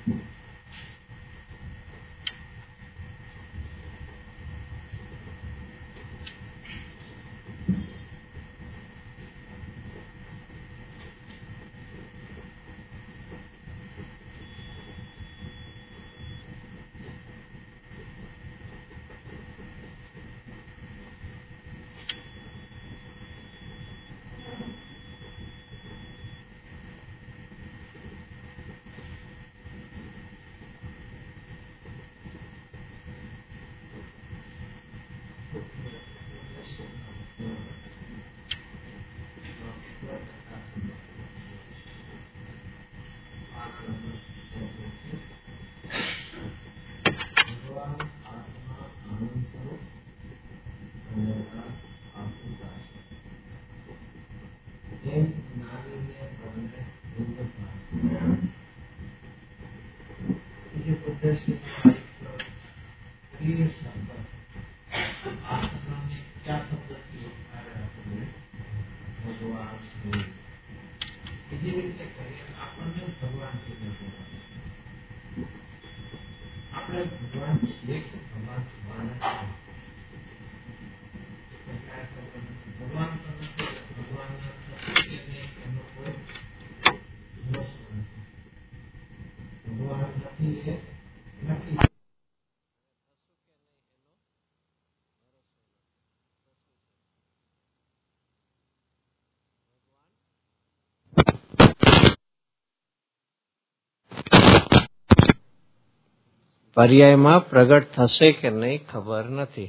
પર્યાયમાં પ્રગટ થશે કે નહીં ખબર નથી.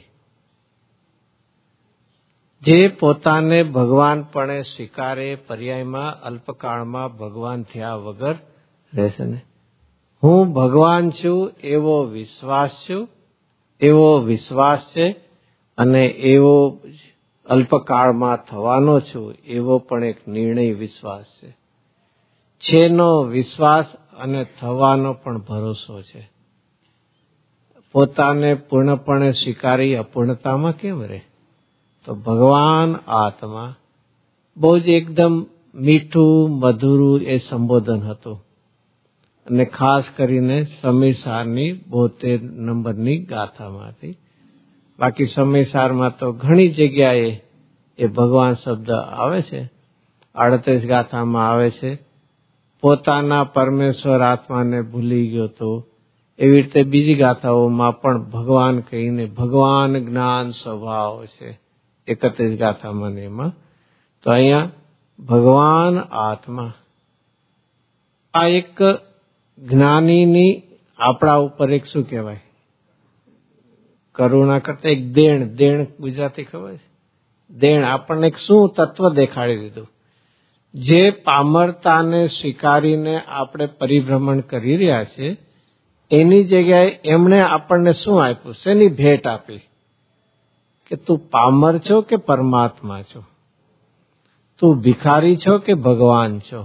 જે પોતાને ભગવાનપણે સ્વીકારે પર્યાયમાં અલ્પકાળમાં ભગવાન થયા વગર રહેશે ને. હું ભગવાન છું એવો વિશ્વાસ છે અને એવો અલ્પકાળમાં થવાનો છું એવો પણ એક નિર્ણય વિશ્વાસ છે નો વિશ્વાસ અને થવાનો પણ ભરોસો છે. પોતાને પૂર્ણપણે સ્વીકારી અપૂર્ણતામાં કેમ રહે? તો ભગવાન આત્મા બહુ જ એકદમ મીઠું મધુરું એ સંબોધન હતું અને ખાસ કરીને સમયસારની 72 નંબરની ગાથામાંથી. બાકી સમયસારમાં તો ઘણી જગ્યાએ એ ભગવાન શબ્દ આવે છે. 38 ગાથામાં આવે છે પોતાના પરમેશ્વર આત્માને ભૂલી ગયો તો. એવી રીતે બીજી ગાથાઓમાં પણ ભગવાન કહીને ભગવાન જ્ઞાન સ્વભાવ છે 31 ગાથામાં ને એમાં. તો અહીંયા ભગવાન આત્મા આ એક જ્ઞાનીની આપણા ઉપર એક શું કહેવાય કરુણા કરતા એક દેણ ગુજરાતી ખબર છે દેણ આપણને એક શું તત્વ દેખાડી દીધું. જે પામરતાને સ્વીકારીને આપણે પરિભ્રમણ કરી રહ્યા છે એની જગ્યાએ એમણે આપણને શું આપ્યું? શેની ભેટ આપી? કે તું પામર છો કે પરમાત્મા છો? તું ભિખારી છો કે ભગવાન છો?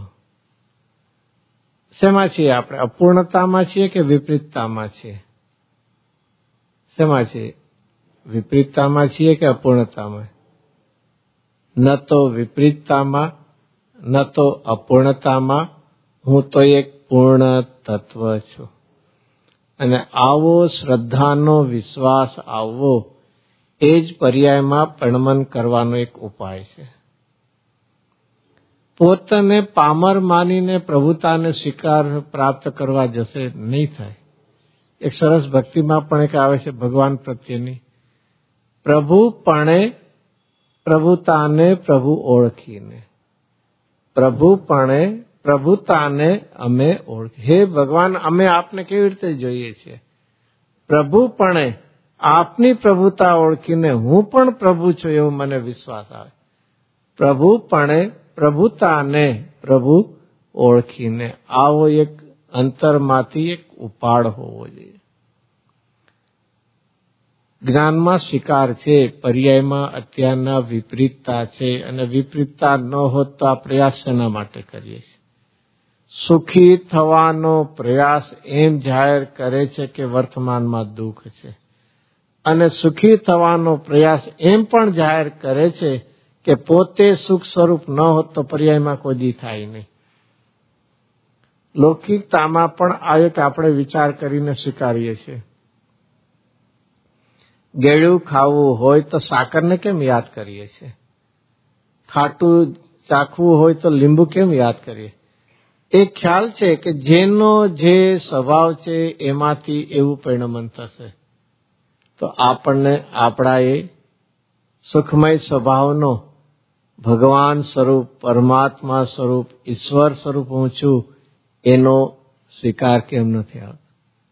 શેમાં છીએ આપણે? અપૂર્ણતામાં છીએ કે વિપરીતતામાં છીએ? શેમાં છીએ? વિપરીતતામાં છીએ કે અપૂર્ણતામાં? ન તો વિપરીતતામાં ન તો અપૂર્ણતામાં. હું તો એક પૂર્ણ તત્વ છું. અને આવો શ્રદ્ધાનો વિશ્વાસ આવવો એ જ પર્યાયમાં પ્રણમન કરવાનો એક ઉપાય છે. પોતાને પામર માનીને પ્રભુતાને સ્વીકાર પ્રાપ્ત કરવા જશે નહીં થાય. એક સરસ ભક્તિમાં પણ એક આવે છે ભગવાન પ્રત્યેની પ્રભુતાને પ્રભુ ઓળખીને. પ્રભુતાને અમે ઓળખી. હે ભગવાન, અમે આપને કેવી રીતે જોઈએ છીએ? પ્રભુપણે આપની પ્રભુતા ઓળખીને હું પણ પ્રભુ છું એવો મને વિશ્વાસ આવે. પ્રભુતાને પ્રભુ ઓળખીને આવો એક અંતરમાંથી એક ઉપાડ હોવો જોઈએ. જ્ઞાનમાં સ્વીકાર છે, પર્યાયમાં અત્યારના વિપરીતતા છે અને વિપરીતતા ન હોત તો આ પ્રયાસ શેના માટે કરીએ છીએ? સુખી થવાનો પ્રયાસ એમ જાહેર કરે છે કે વર્તમાનમાં દુઃખ છે અને સુખી થવાનો પ્રયાસ એમ પણ જાહેર કરે છે કે પોતે સુખ સ્વરૂપ ન હોત તો પર્યાયમાં કોઈ દી થાય નહીં. લૌકિકતામાં પણ આવે કે આપણે વિચાર કરીને સ્વીકારીએ છીએ. ગળ્યું ખાવું હોય તો સાકરને કેમ યાદ કરીએ છીએ? ખાટું ચાખવું હોય તો લીંબુ કેમ યાદ કરીએ? એ ખ્યાલ છે કે જેનો જે સ્વભાવ છે એમાંથી એવું પરિણમન થશે. તો આપણને આપણા એ સુખમય સ્વભાવનો ભગવાન સ્વરૂપ, પરમાત્મા સ્વરૂપ, ઈશ્વર સ્વરૂપ હું છું એનો સ્વીકાર કેમ નથી આવતો?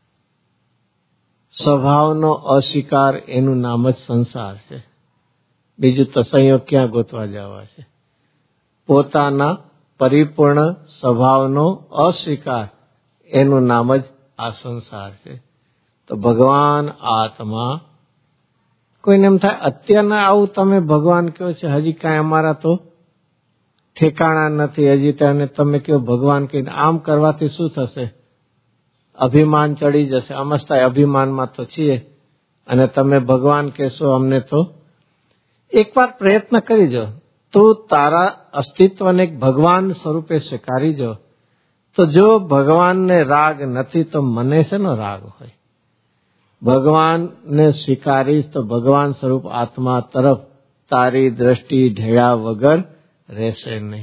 સ્વભાવનો અસ્વીકાર એનું નામ જ સંસાર છે. બીજું તો સંયોગ ક્યાં ગોતવા જવા છે? પોતાના પરિપૂર્ણ સ્વભાવનો અસ્વીકાર એનું નામ જ આ સંસાર છે. તો ભગવાન આત્મા, કોઈને એમ થાય અત્યારના આવું તમે ભગવાન કહો છો, હજી કાંઈ અમારા તો ઠેકાણા નથી, હજી તેને તમે કહો ભગવાન કહીને આમ કરવાથી શું થશે? અભિમાન ચડી જશે. અમસ્તા અભિમાનમાં તો છીએ અને તમે ભગવાન કહેશો અમને. તો એકવાર પ્રયત્ન કરી જો, તું તારા અસ્તિત્વને એક ભગવાન સ્વરૂપે સ્વીકારી જો. તો જો ભગવાનને રાગ નથી તો મને શેનો રાગ હોય? ભગવાનને સ્વીકારીશ તો ભગવાન સ્વરૂપ આત્મા તરફ તારી દ્રષ્ટિ ઢેળા વગર રહેશે નહીં.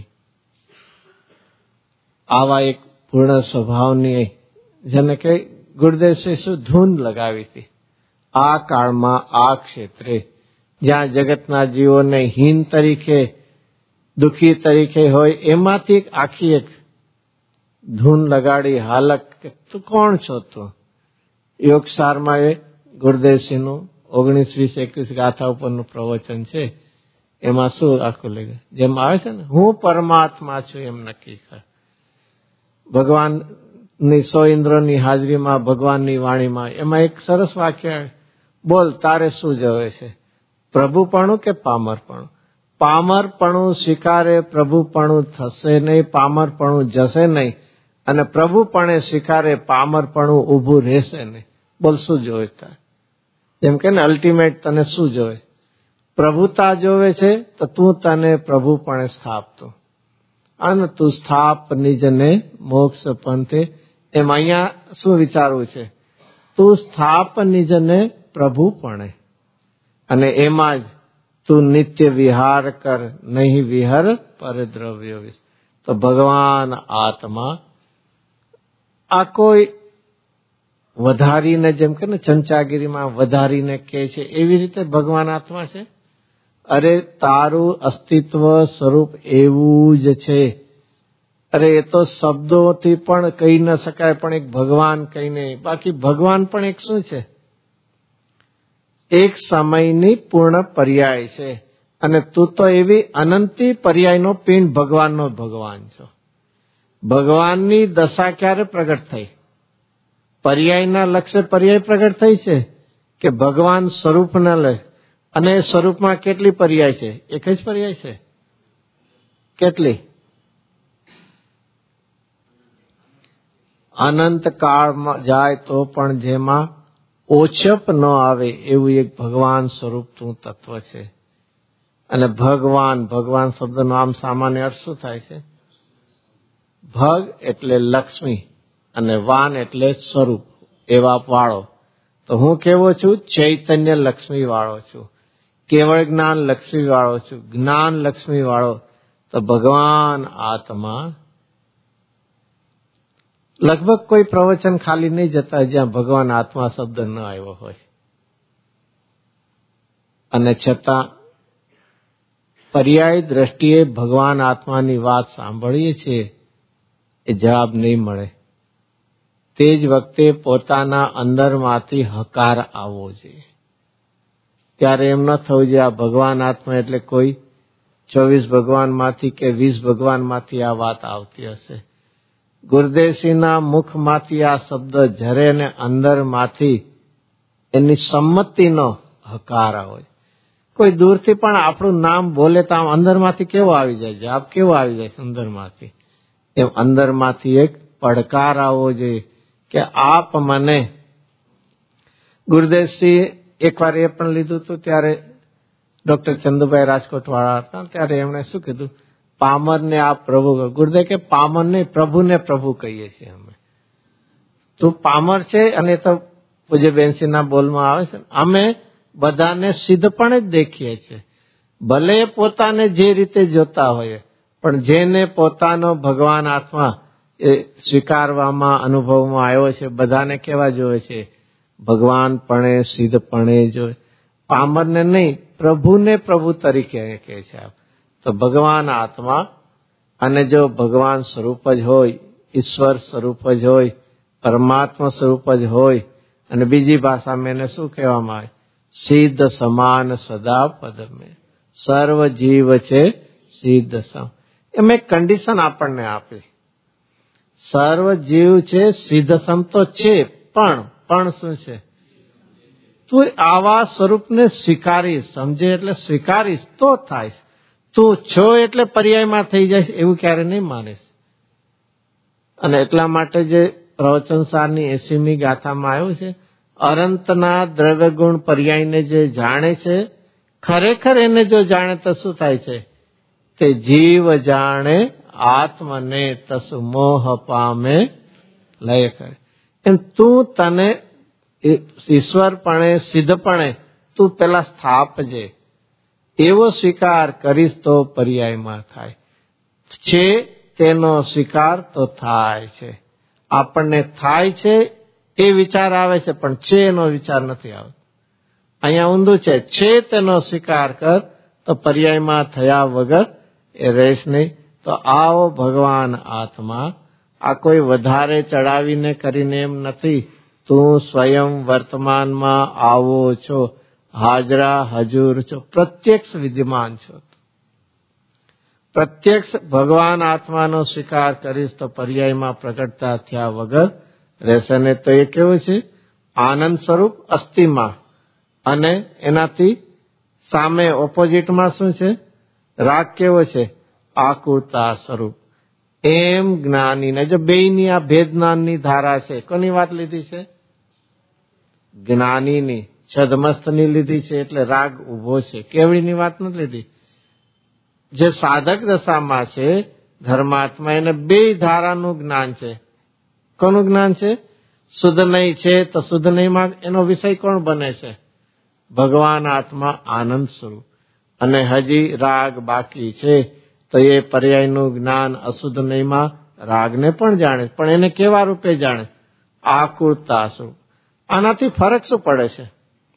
આવા એક પૂર્ણ સ્વભાવની, જેને કે ગુરુદેવસે શું ધૂન લગાવી હતી, આ કાળમાં આ ક્ષેત્રે જ્યાં જગતના જીવોને હીન તરીકે, દુઃખી તરીકે હોય, એમાંથી એક આખી એક ધૂન લગાડી હાલક કે તું કોણ છો? તું યોગસારમાં એ ગુરુદેવસિંહનું 19-20-21 ગાથા ઉપરનું પ્રવચન છે. એમાં શું આખું લઈ જેમ આવે છે ને, હું પરમાત્મા છું એમ નક્કી કર. ભગવાનની 100 ઇન્દ્રોની હાજરીમાં, ભગવાનની વાણીમાં એમાં એક સરસ વાક્ય આવે, બોલ તારે શું જોવે છે, પ્રભુપણું કે પામરપણું? પામરપણું સ્વીકારે પ્રભુપણું થશે નહીં, પામરપણું જશે નહીં, અને પ્રભુપણે સ્વીકારે પામરપણું ઊભું રહેશે નહીં. બોલ શું જોવે તારે? જેમ કે ને અલ્ટિમેટ તને શું જોવે? પ્રભુતા જોવે છે તો તું તને પ્રભુપણે સ્થાપતો, અને તું સ્થાપ નિજને મોક્ષ પંથે. એમ અહીંયા શું વિચારવું છે? તું સ્થાપ નિજને પ્રભુપણે, અને એમાં જ તું નિત્ય વિહાર કર, નહીં વિહર પરદ્રવ્ય વિષ. તો ભગવાન આત્મા આ કોઈ વધારીને, જેમ કે ને ચમચાગીરીમાં વધારીને કહે છે એવી રીતે ભગવાન આત્મા છે. અરે તારું અસ્તિત્વ સ્વરૂપ એવું જ છે. અરે એ તો શબ્દોથી પણ કહી ન શકાય, પણ એક ભગવાન કહીને. બાકી ભગવાન પણ એક શું છે? એક સમયની પૂર્ણ પર્યાય છે. અને તું તો એવી અનંતી પર્યાયનો પિંડ ભગવાનનો ભગવાન છો. ભગવાનની દશા ક્યારે પ્રગટ થઈ? પર્યાયના લક્ષ્ય પર્યાય પ્રગટ થઈ છે કે ભગવાન સ્વરૂપના લક્ષ? અને સ્વરૂપમાં કેટલી પર્યાય છે? એક જ પર્યાય છે? કેટલી? અનંત કાળમાં જાય તો પણ જેમાં ઓછપ ન આવે એવું એક ભગવાન સ્વરૂપ તું તત્વ છે. અને ભગવાન, ભગવાન શબ્દનો આમ સામાન્ય અર્થ શું થાય છે? ભગ એટલે લક્ષ્મી અને વાન એટલે સ્વરૂપ, એવા વાળો. તો હું કેવો છું? ચૈતન્ય લક્ષ્મી વાળો છું, કેવળ જ્ઞાન લક્ષ્મી વાળો છું, જ્ઞાન લક્ષ્મી વાળો. તો ભગવાન આત્મા લગભગ કોઈ પ્રવચન ખાલી નહીં જતા જ્યાં ભગવાન આત્મા શબ્દ ન આવ્યો હોય. અને છતાં પર્યાય દ્રષ્ટિએ ભગવાન આત્માની વાત સાંભળીએ છીએ, એ જવાબ નહીં મળે. તે જ વખતે પોતાના અંદરમાંથી હકાર આવવો જોઈએ. ત્યારે એમ ન થવું જોઈએ આ ભગવાન આત્મા એટલે કોઈ 24 ભગવાનમાંથી કે 20 ભગવાનમાંથી આ વાત આવતી હશે. ગુરુદેવસિંહના મુખમાંથી આ શબ્દ ઝરે અને અંદરમાંથી એની સંમતિનો હકાર હોય. કોઈ દૂરથી પણ આપણું નામ બોલે તો આમ અંદરમાંથી કેવો આવી જાય, જવાબ કેવો આવી જાય અંદરમાંથી? એમ અંદરમાંથી એક પડકાર આવવો જોઈએ કે આપ મને. ગુરુદેવસિંહ એકવાર એ પણ લીધું હતું, ત્યારે ડોક્ટર ચંદુભાઈ રાજકોટ વાળા હતા, ત્યારે એમણે શું કીધું? પામરને આ પ્રભુ. ગુરુદેવ કે પામરને પ્રભુને પ્રભુ કહીએ છીએ અમે. તું પામર છે, અને તો પૂજ્ય બેનસીના બોલમાં આવે છે, અમે બધાને સિદ્ધપણે જ દેખીએ છીએ. ભલે પોતાને જે રીતે જોતા હોય, પણ જેને પોતાનો ભગવાન આત્મા એ સ્વીકારવામાં અનુભવમાં આવ્યો છે, બધાને કેવા જોવે છે? ભગવાનપણે સિદ્ધપણે જોવે. પામરને નહીં, પ્રભુને પ્રભુ તરીકે કહે છે. તો ભગવાન આત્મા, અને જો ભગવાન સ્વરૂપ જ હોય, ઈશ્વર સ્વરૂપ જ હોય, પરમાત્મા સ્વરૂપ જ હોય, અને બીજી ભાષામાં એને શું કહેવામાં આવે? સિદ્ધ સમાન સદા પદમે. સર્વ જીવ છે સિદ્ધ સમ. એમ એક કન્ડિશન આપણને આપી. સર્વ જીવ છે સિદ્ધ સમ તો છે, પણ શું છે? તું આવા સ્વરૂપને સ્વીકારીશ, સમજે એટલે સ્વીકારીશ તો થાય. તું છો એટલે પર્યાયમાં થઈ જાય એવું ક્યારે નહીં માનીશ. અને એટલા માટે જે પ્રવચનસારની 80મી ગાથામાં આવ્યું છે, અનંતના દ્રવ્ય ગુણ પર્યાયને જે જાણે છે, ખરેખર એને જો જાણે તો શું થાય છે? કે જીવ જાણે આત્મને તસુ મોહ પામે લય કરે. એમ તું તને ઈશ્વરપણે સિદ્ધપણે તું પેલા સ્થાપજે. એવો સ્વીકાર કરીશ તો પર્યાયમાં થાય છે. તેનો સ્વીકાર તો થાય છે. આપણને થાય છે એ વિચાર આવે છે, પણ છે એનો વિચાર નથી આવતો. અહીંયા ઊંધું છે તેનો સ્વીકાર કર તો પર્યાયમાં થયા વગર એ રહેશ નહીં. તો આવો ભગવાન આત્મા, આ કોઈ વધારે ચડાવીને કરીને એમ નથી. તું સ્વયં વર્તમાનમાં આવો છો, હાજરા હજુર છો, પ્રત્યક્ષ વિદ્યમાન છો. પ્રત્યક્ષ ભગવાન આત્માનો સ્વીકાર કરીશ તો પર્યાયમાં પ્રગટતા થયા વગર રહેશે ને. તો એ કેવું છે? આનંદ સ્વરૂપ અસ્થિમાં, અને એનાથી સામે ઓપોઝિટમાં શું છે? રાગ કેવો છે? આકુરતા સ્વરૂપ. એમ જ્ઞાનીને જો બેયની આ ભેદ જ્ઞાનની ધારા છે. કોની વાત લીધી છે? જ્ઞાનીની, છદમસ્તની લીધી છે. એટલે રાગ ઉભો છે. કેવડીની વાત નથી લીધી. જે સાધક દશામાં છે ધર્માત્મા, એને બે ધારાનું જ્ઞાન છે. કોનું જ્ઞાન છે? શુદ્ધ નહીં છે તો શુદ્ધ નહીંમાં એનો વિષય કોણ બને છે? ભગવાન આત્મા આનંદ સ્વરૂપ. અને હજી રાગ બાકી છે તો એ પર્યાયનું જ્ઞાન અશુદ્ધ નહીંમાં રાગને પણ જાણે, પણ એને કેવા રૂપે જાણે? આકુરતા સ્વરૂપ. આનાથી ફરક શું પડે છે?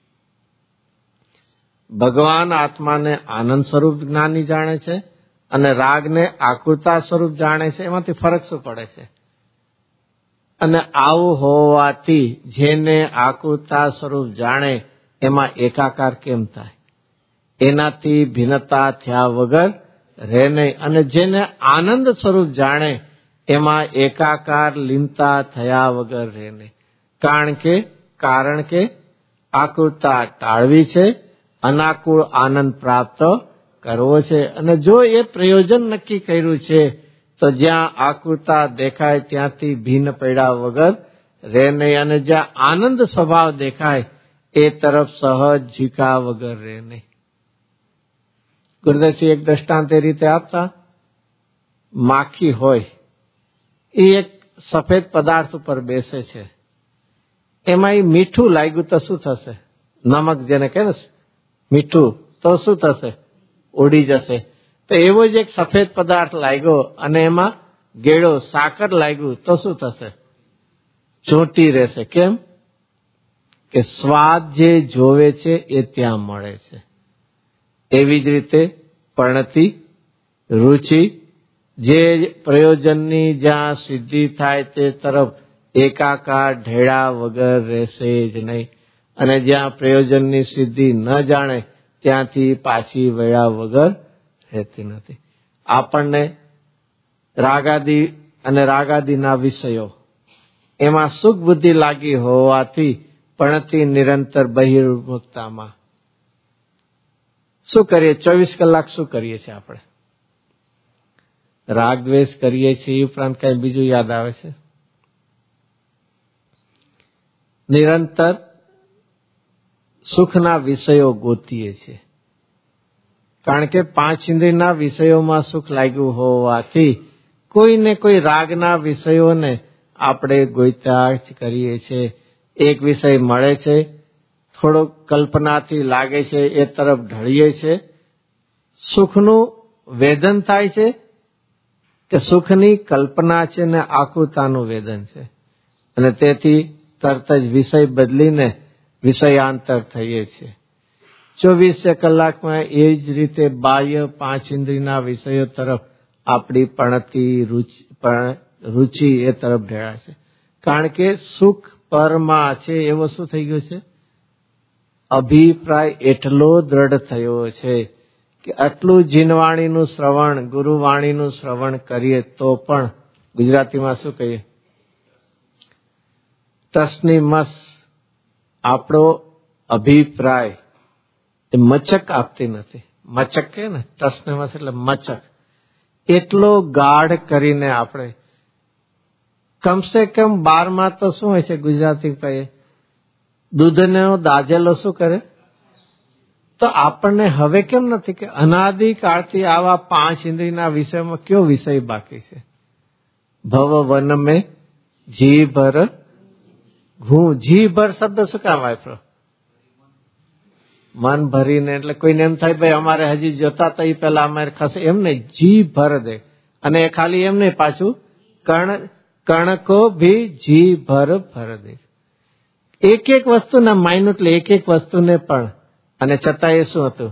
ભગવાન આત્માને આનંદ સ્વરૂપ જ્ઞાની જાણે છે અને રાગને આકુરતા સ્વરૂપ જાણે છે. એમાંથી ફરક શું પડે છે? અને આવું હોવાથી જેને આકુરતા સ્વરૂપ જાણે એમાં એકાકાર કેમ થાય? એનાથી ભિન્નતા થયા વગર રહે નહીં. અને જેને આનંદ સ્વરૂપ જાણે એમાં એકાકાર લીનતા થયા વગર રહે નહીં. કારણ કે આકુરતા ટાળવી છે, અનાકુળ આનંદ પ્રાપ્ત કરવો છે. અને જો એ પ્રયોજન નક્કી કર્યું છે તો જ્યાં આકુરતા દેખાય ત્યાંથી ભિન્ન પડ્યા વગર રહે નહીં. અને જ્યાં આનંદ સ્વભાવ દેખાય એ તરફ સહજ ઝીકા વગર રહે નહીં. ગુરુદેવસિંહ એક દ્રષ્ટાંત એ રીતે આપતા, માખી હોય એ એક સફેદ પદાર્થ ઉપર બેસે છે, એમાં એ મીઠું લાગ્યું તો શું થશે? નમક જેને કહે ને મીઠું, તો શું થશે? ઉડી જશે. તો એવો જ એક સફેદ પદાર્થ લાગ્યો અને એમાં ગેળો સાકર લાગ્યું તો શું થશે? ચોંટી રહેશે. કેમ? કે સ્વાદ જે જોવે છે એ ત્યાં મળે છે. એવી જ રીતે પરણતિ રુચિ, જે પ્રયોજનની જ્યાં સિદ્ધિ થાય તે તરફ એકાકાર ઢેળા વગર રહેશે જ નહીં. અને જ્યાં પ્રયોજનની સિદ્ધિ ન જાણે ત્યાંથી પાછી વળ્યા વગર રહેતી નથી. આપણને રાગાદી અને રાગાદીના વિષયો એમાં સુખ બુદ્ધિ લાગી હોવાથી પરણતિ નિરંતર બહિર્મુખતામાં શું કરીએ? 24 કલાક શું કરીએ છીએ આપણે? રાગ દ્વેષ કરીએ છીએ. ઉપરાંત કઈ બીજું યાદ આવે છે? નિરંતર સુખના વિષયો ગોતીએ છીએ. કારણ કે પાંચ ઇન્દ્રિયના વિષયોમાં સુખ લાગ્યું હોવાથી કોઈને કોઈ રાગના વિષયોને આપણે ગોઈતા જ કરીએ છીએ. એક વિષય મળે છે, થોડો કલ્પનાથી લાગે છે, એ તરફ ઢળીએ છે. સુખનું વેદન થાય છે કે સુખની કલ્પના છે ને આકુરતાનું વેદન છે, અને તેથી તરત જ વિષય બદલીને વિષયાંતર થઈએ છીએ. 24 કલાકમાં એ જ રીતે બાહ્ય પાંચ ઇન્દ્રિયના વિષયો તરફ આપણી પણતી રુચિ એ તરફ ઢળાય છે. કારણ કે સુખ પરમાં છે એવો શું થઈ ગયો છે? અભિપ્રાય એટલો દ્રઢ થયો છે કે આટલું જીનવાણીનું શ્રવણ, ગુરુવાણીનું શ્રવણ કરીએ તો પણ ગુજરાતીમાં શું કહીએ? તસની મસ. આપણો અભિપ્રાય એ મચક આપતી નથી. મચક કે ને તસને મસ એટલે મચક. એટલો ગાઢ કરીને આપણે કમસે કમ 12માં તો શું હોય છે ગુજરાતી કહીએ, દૂધનો દાજેલો શું કરે? તો આપણને હવે કેમ નથી કે અનાદિકાળથી આવા પાંચ ઇન્દ્રિયના વિષયમાં કયો વિષય બાકી છે? ભવ વન મેં જી ભર ઘૂં. જી ભર શબ્દ શું કામ વાપરો? મન ભરીને. એટલે કોઈને એમ થાય ભાઈ અમારે હજી જોતા તો એ પેલા અમારે ખસે, એમ નહીં, જી ભર દે. અને ખાલી એમ નહીં, પાછું કણકો ભી જી ભર ભર દે. એક એક વસ્તુના માઇન્યુટલી એક એક વસ્તુને પણ. અને છતાં એ શું હતું?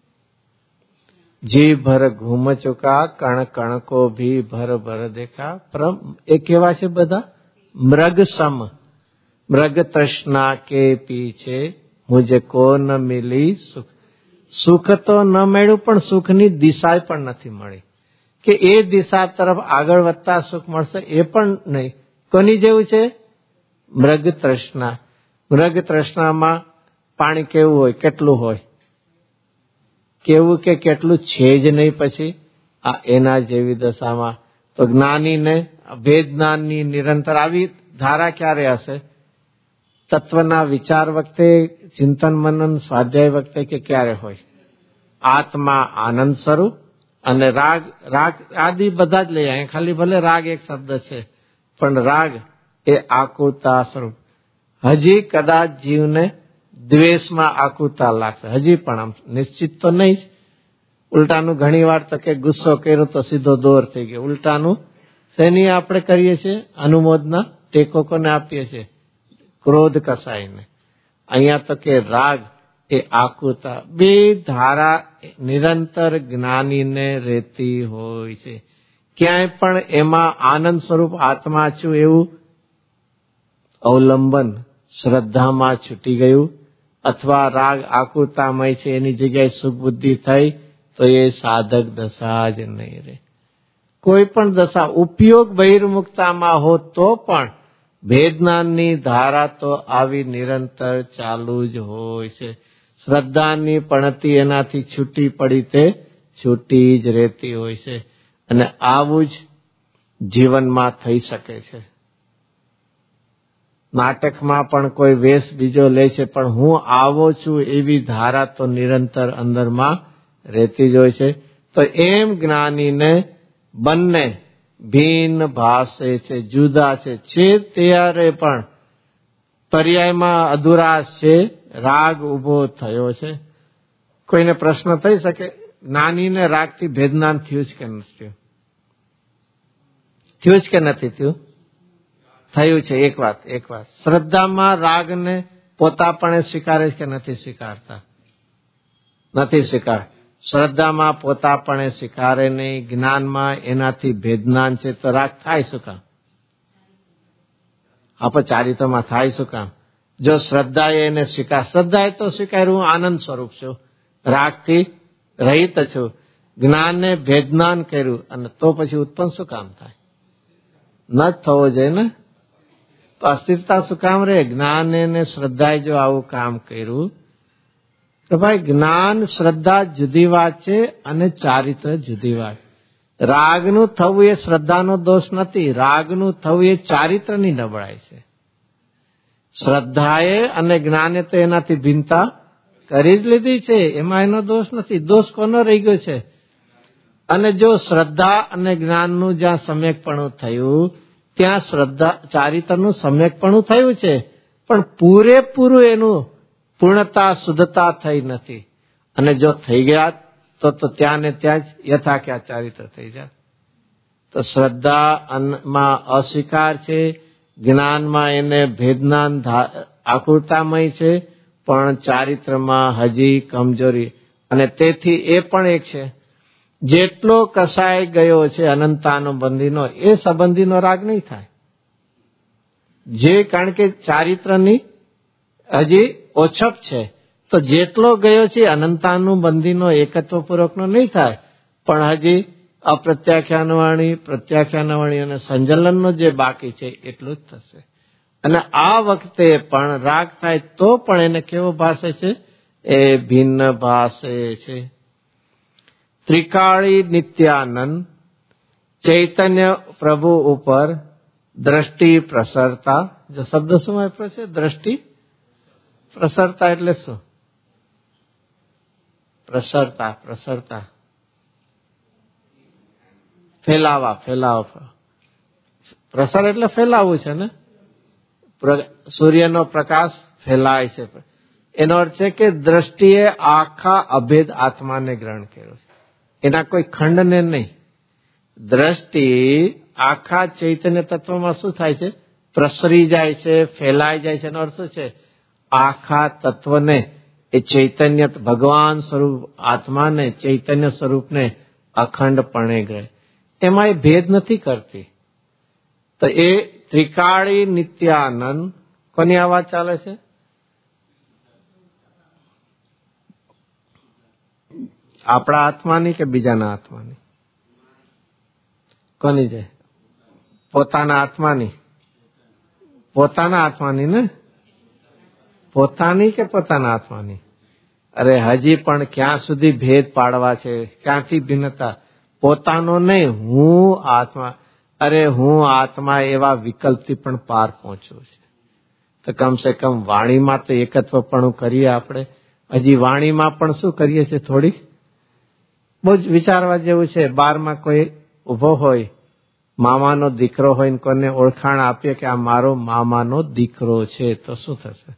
જી ભર ઘૂમ ચુકા કણ કણકો ભી ભર ભર દેખા. પરમ એ કેવા છે બધા? મૃગ સમ. મૃગ તૃષ્ણા કે પીછે મુજે કો ન મિલી સુખ. સુખ તો ન મળ્યું, પણ સુખની દિશા પણ નથી મળી કે એ દિશા તરફ આગળ વધતા સુખ મળશે એ પણ નહીં. કોની જેવું છે? મૃગ તૃષ્ણા. મૃગ તૃષ્ણામાં પાણી કેવું હોય? કેટલું હોય? કેવું કે કેટલું છે જ નહીં. પછી આ એના જેવી દશામાં તો જ્ઞાનીને ભેદ જ્ઞાનની નિરંતર આવી ધારા ક્યારે હશે? તત્વના વિચાર વખતે, ચિંતન મનન સ્વાધ્યાય વખતે, કે ક્યારે હોય? આત્મા આનંદ સ્વરૂપ અને રાગ. રાગ આદિ બધા જ લઈ આવે. ખાલી ભલે રાગ એક શબ્દ છે, પણ રાગ એ આકુરતા સ્વરૂપ. હજી કદાચ જીવને દ્વેષમાં આકુરતા લાગશે, હજી પણ આમ નિશ્ચિત તો નહીં જ. ઉલટાનું ઘણી વાર તો કે ગુસ્સો કર્યો તો સીધો દોર થઈ ગયો. ઉલટાનું શેની આપણે કરીએ છીએ? અનુમોદના ટેકો કોને આપીએ છીએ? ક્રોધ કસાઈને. અહીંયા તો કે રાગ એ આકુરતા. બે ધારા નિરંતર જ્ઞાનીને રહેતી હોય છે. ક્યાંય પણ એમાં આનંદ સ્વરૂપ આત્મા છું એવું અવલંબન શ્રદ્ધામાં છૂટી ગયું, અથવા રાગ આકુરતામય છે એની જગ્યાએ સુખ બુદ્ધિ થઈ, તો એ સાધક દશા જ નહીં રહે. કોઈ પણ દશા ઉપયોગ બહિર્મુક્તામાં હો તો પણ ભેદજ્ઞાનની ધારા તો આવી નિરંતર ચાલુ જ હોય છે. શ્રદ્ધાની પણતી એનાથી છૂટી પડી તે છૂટી જ રહેતી હોય છે. અને આવું જ જીવનમાં થઈ શકે છે. નાટકમાં પણ કોઈ વેશ બીજો લે છે, પણ હું આવો છું એવી ધારા તો નિરંતર અંદરમાં રહેતી જ હોય છે. તો એમ જ્ઞાનીને બંને ભિન્ન ભાષે છે, જુદા છે ત્યારે પણ પર્યાયમાં અધુરાશ છે, રાગ ઉભો થયો છે. કોઈને પ્રશ્ન થઈ શકે, જ્ઞાનીને રાગથી ભેદજ્ઞાન થયું જ કે નથી થયું? થયું જ કે નથી થયું? થયું છે. એક વાત શ્રદ્ધામાં રાગને પોતાપણે સ્વીકારે છે કે નથી સ્વીકારતા? નથી સ્વીકાર. શ્રદ્ધામાં પોતાપણે સ્વીકારે નહીં, જ્ઞાનમાં એનાથી ભેદજ્ઞાન છે, તો રાગ થાય શું કામ? અપચારિતમાં થાય શું કામ? જો શ્રદ્ધાએ એને સ્વીકાર, શ્રદ્ધાએ તો સ્વીકાર્યું હું આનંદ સ્વરૂપ છું, રાગથી રહિત છું, જ્ઞાનને ભેદજ્ઞાન કર્યું, અને તો પછી ઉત્પન્ન શું કામ થાય? ન જ થવો જોઈએ ને. તો અસ્થિરતા શું કામ રહે? જ્ઞાન અને શ્રદ્ધાએ જો આવું કામ કર્યું, તો ભાઈ જ્ઞાન શ્રદ્ધા જુદી વાત છે અને ચારિત્ર જુદી વાત. રાગનું થવું એ શ્રદ્ધાનો દોષ નથી, રાગનું થવું એ ચારિત્રની નબળાઈ છે. શ્રદ્ધાએ અને જ્ઞાને તો એનાથી ભિન્નતા કરી જ લીધી છે, એમાં એનો દોષ નથી. દોષ કોનો રહી ગયો છે? અને જો શ્રદ્ધા અને જ્ઞાનનું જ્યાં સમ્યકપણું થયું ત્યાં શ્રદ્ધા ચારિત્રનું સમ્યકપણું થયું છે, પણ પૂરેપૂરું એનું પૂર્ણતા શુદ્ધતા થઈ નથી. અને જો થઈ ગયા તો ત્યાં ને ત્યાં જ યથા ક્યાં ચારિત્ર થઈ જાય. તો શ્રદ્ધામાં અસ્વીકાર છે, જ્ઞાનમાં એને ભેદનાન આકુરતામય છે, પણ ચારિત્રમાં હજી કમજોરી. અને તેથી એ પણ એક છે, જેટલો કસાય ગયો છે અનંતાનો બંધીનો, એ સંબંધીનો રાગ નહીં થાય. જે કારણ કે ચારિત્રની હજી ઓછપ છે, તો જેટલો ગયો છે અનંતાનું બંધીનો એકત્વપૂર્વકનો નહીં થાય, પણ હજી અપ્રત્યાખ્યાનવાણી, પ્રત્યાખ્યાનવાણી અને સંજલનનો જે બાકી છે એટલું જ થશે. અને આ વખતે પણ રાગ થાય તો પણ એને કેવો ભાષે છે? એ ભિન્ન ભાષે છે. ત્રિકાળી નિત્યાનંદ ચૈતન્ય પ્રભુ ઉપર દ્રષ્ટિ પ્રસરતા. જો શબ્દ શું વાપરો છે? દ્રષ્ટિ પ્રસરતા એટલે શું? પ્રસરતા, પ્રસરતા ફેલાવા. પ્રસર એટલે ફેલાવવું છે ને. સૂર્યનો પ્રકાશ ફેલાય છે. એનો અર્થ છે કે દ્રષ્ટિએ આખા અભેદ આત્માને ગ્રહણ કર્યો છે, એના કોઈ ખંડને નહીં. દ્રષ્ટિ આખા ચૈતન્ય તત્વમાં શું થાય છે? પ્રસરી જાય છે, ફેલાઈ જાય છે. એનો અર્થ શું છે? આખા તત્વને, એ ચૈતન્ય ભગવાન સ્વરૂપ આત્માને, ચૈતન્ય સ્વરૂપને અખંડપણે ગ્રહે. એમાં એ ભેદ નથી કરતી. તો એ ત્રિકાળી નિત્યાનંદ કોની આ વાત ચાલે છે? આપણા આત્માની કે બીજાના આત્માની? કોની છે? પોતાના આત્માની. પોતાના આત્માની ને? પોતાની કે પોતાના આત્માની? અરે હજી પણ ક્યાં સુધી ભેદ પાડવા છે? ક્યાંથી ભિન્નતા? પોતાનો નહીં, હું આત્મા. અરે હું આત્મા એવા વિકલ્પથી પણ પાર પહોંચ્યો છે. તો કમસે કમ વાણીમાં તો એકત્વપણું કરીએ આપણે. હજી વાણીમાં પણ શું કરીએ છીએ? થોડીક બહુ જ વિચારવા જેવું છે. બારમાં કોઈ ઉભો હોય, મામાનો દીકરો હોય, કોને ઓળખાણ આપીએ કે આ મારો મામાનો દીકરો છે, તો શું થશે?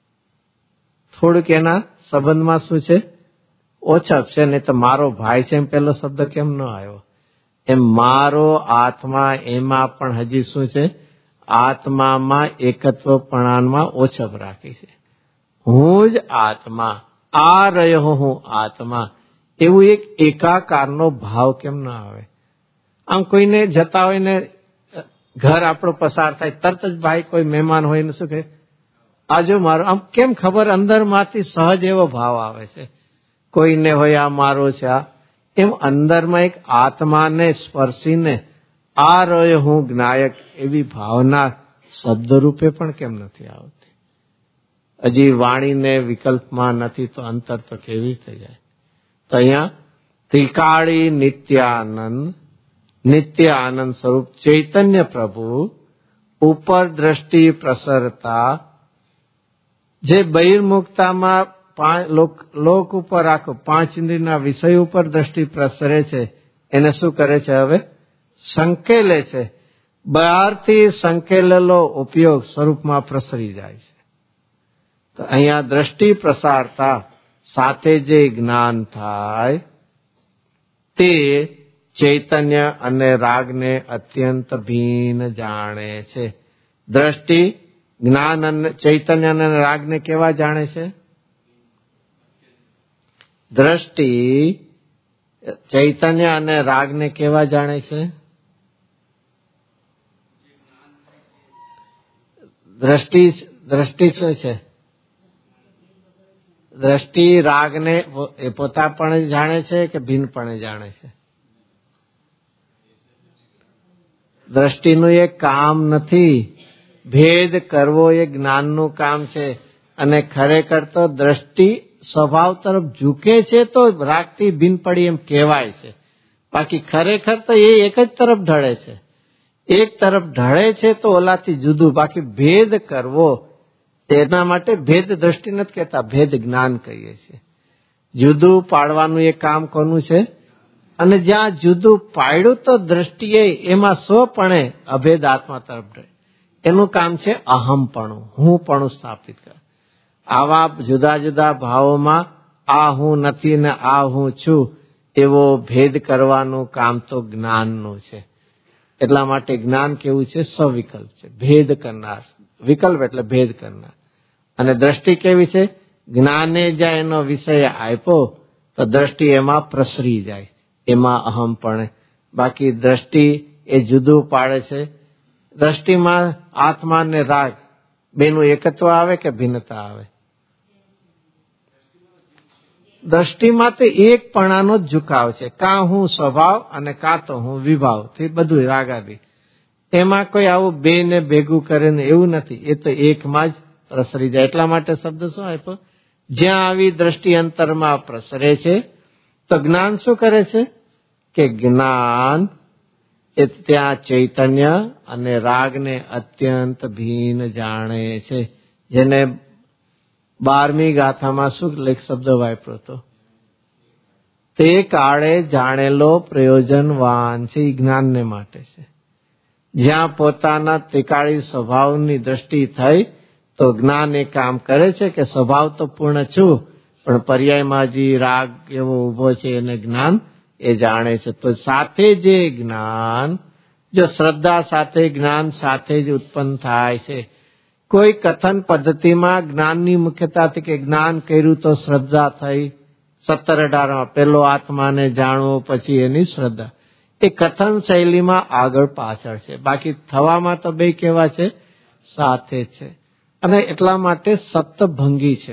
થોડુંક એના સંબંધમાં શું છે? ઓછપ છે. નહીં તો મારો ભાઈ છે એમ પેલો શબ્દ કેમ ન આવ્યો? એમ મારો આત્મા, એમાં પણ હજી શું છે? આત્મામાં એકત્વપણામાં ઓછપ રાખી છે. હું જ આત્મા, આ રહ્યો હું આત્મા, એવું એક એકાકારનો ભાવ કેમ ન આવે? આમ કોઈને જતા હોય ને ઘર આપણો પસાર થાય, તરત જ ભાઈ કોઈ મહેમાન હોય ને શું કહે? આજો મારો. આમ કેમ ખબર? અંદરમાંથી સહજ એવો ભાવ આવે છે. કોઈને હોય આ મારો છે, આ એમ અંદરમાં એક આત્માને સ્પર્શીને આ રહ્યો હું જ્ઞાયક, એવી ભાવના શબ્દરૂપે પણ કેમ નથી આવતી? હજી વાણીને વિકલ્પમાં નથી તો અંતર તો કેવી રીતે જાય? તો અહીંયા ત્રિકાળી નિત્યાનંદ, નિત્ય આનંદ સ્વરૂપ ચૈતન્ય પ્રભુ ઉપર દ્રષ્ટિ પ્રસરતા, જે બહિર્મુખતામાં લોક ઉપર આખો પાંચ ઇન્દ્રિયના વિષય ઉપર દ્રષ્ટિ પ્રસરે છે, એને શું કરે છે? હવે સંકેલે છે. બહારથી સંકેલેલો ઉપયોગ સ્વરૂપમાં પ્રસરી જાય છે. તો અહીંયા દ્રષ્ટિ પ્રસારતા સાથે જે જ્ઞાન થાય તે ચૈતન્ય અને રાગને અત્યંત ભિન્ન જાણે છે. દ્રષ્ટિ જ્ઞાન અને ચૈતન્ય અને રાગને કેવા જાણે છે? દ્રષ્ટિ ચૈતન્ય અને રાગને કેવા જાણે છે? દ્રષ્ટિ શું છે? દ્રષ્ટિ રાગને પોતાપણે જાણે છે કે ભિન્નપણે જાણે છે? દ્રષ્ટિનું એક કામ નથી. ભેદ કરવો એ જ્ઞાનનું કામ છે. અને ખરેખર તો દ્રષ્ટિ સ્વભાવ તરફ ઝૂકે છે તો રાગથી ભિન્ન પડી એમ કહેવાય છે. બાકી ખરેખર તો એ એક જ તરફ ઢળે છે. એક તરફ ઢળે છે તો ઓલાથી જુદું. બાકી ભેદ કરવો એના માટે ભેદ દ્રષ્ટિ નથી કહેતા, ભેદ જ્ઞાન કહીએ છીએ. જુદું પાડવાનું એ કામ કોનું છે? અને જ્યાં જુદું પાડ્યું તો દ્રષ્ટિએ એમાં સ્વપણે અભેદ આત્મા તરફ રહે. એનું કામ છે અહમપણું, હુંપણું સ્થાપિત કર. આવા જુદા જુદા ભાવોમાં આ હું નથી ને આ હું છું એવો ભેદ કરવાનું કામ તો જ્ઞાનનું છે. એટલા માટે જ્ઞાન કેવું છે? સવિકલ્પ છે, ભેદ કરનાર. વિકલ્પ એટલે ભેદ કરનાર. અને દ્રષ્ટિ કેવી છે? જ્ઞાને જ્યાં એનો વિષય આપ્યો તો દ્રષ્ટિ એમાં પ્રસરી જાય, એમાં અહમપણે. બાકી દ્રષ્ટિ એ જુદું પાડે છે. દ્રષ્ટિમાં આત્મા ને રાગ બેનું એકત્વ આવે કે ભિન્નતા આવે? દ્રષ્ટિમાં તો એકપણાનો જ ઝુકાવ છે. કાં હું સ્વભાવ અને કાં તો હું વિભાવ થી બધું રાગાદી. એમાં કોઈ આવું બે ને ભેગું કરે ને એવું નથી. એ તો એકમાં જ પ્રસરી જાય. એટલા માટે શબ્દ શું આપ્યો? જ્યાં આવી દ્રષ્ટિ અંતરમાં પ્રસરે છે તો જ્ઞાન શું કરે છે? કે જ્ઞાન એ ત્યાં ચૈતન્ય અને રાગને અત્યંત ભીન જાણે છે. જેને 12મી ગાથામાં શું લેખ શબ્દ વાપર્યો હતો? તે કાળે જાણેલો પ્રયોજનવાન છે. એ જ્ઞાનને માટે છે. જ્યાં પોતાના ત્રિકાળી સ્વભાવની દ્રષ્ટિ થઈ તો જ્ઞાન એ કામ કરે છે કે સ્વભાવ તો પૂર્ણ છું, પણ પર્યાયમાં જે રાગ એવો ઉભો છે એને જ્ઞાન એ જાણે છે. તો સાથે જે જ્ઞાન, જો શ્રદ્ધા સાથે જ્ઞાન સાથે જ ઉત્પન્ન થાય છે. કોઈ કથન પદ્ધતિમાં જ્ઞાનની મુખ્યતાથી કે જ્ઞાન કર્યું તો શ્રદ્ધા થઈ, 17-18 પેલો આત્માને જાણવો પછી એની શ્રદ્ધા, એ કથન શૈલીમાં આગળ પાછળ છે. બાકી થવામાં તો બે કેવા છે? સાથે છે. અને એટલા માટે સપ્તભંગી છે.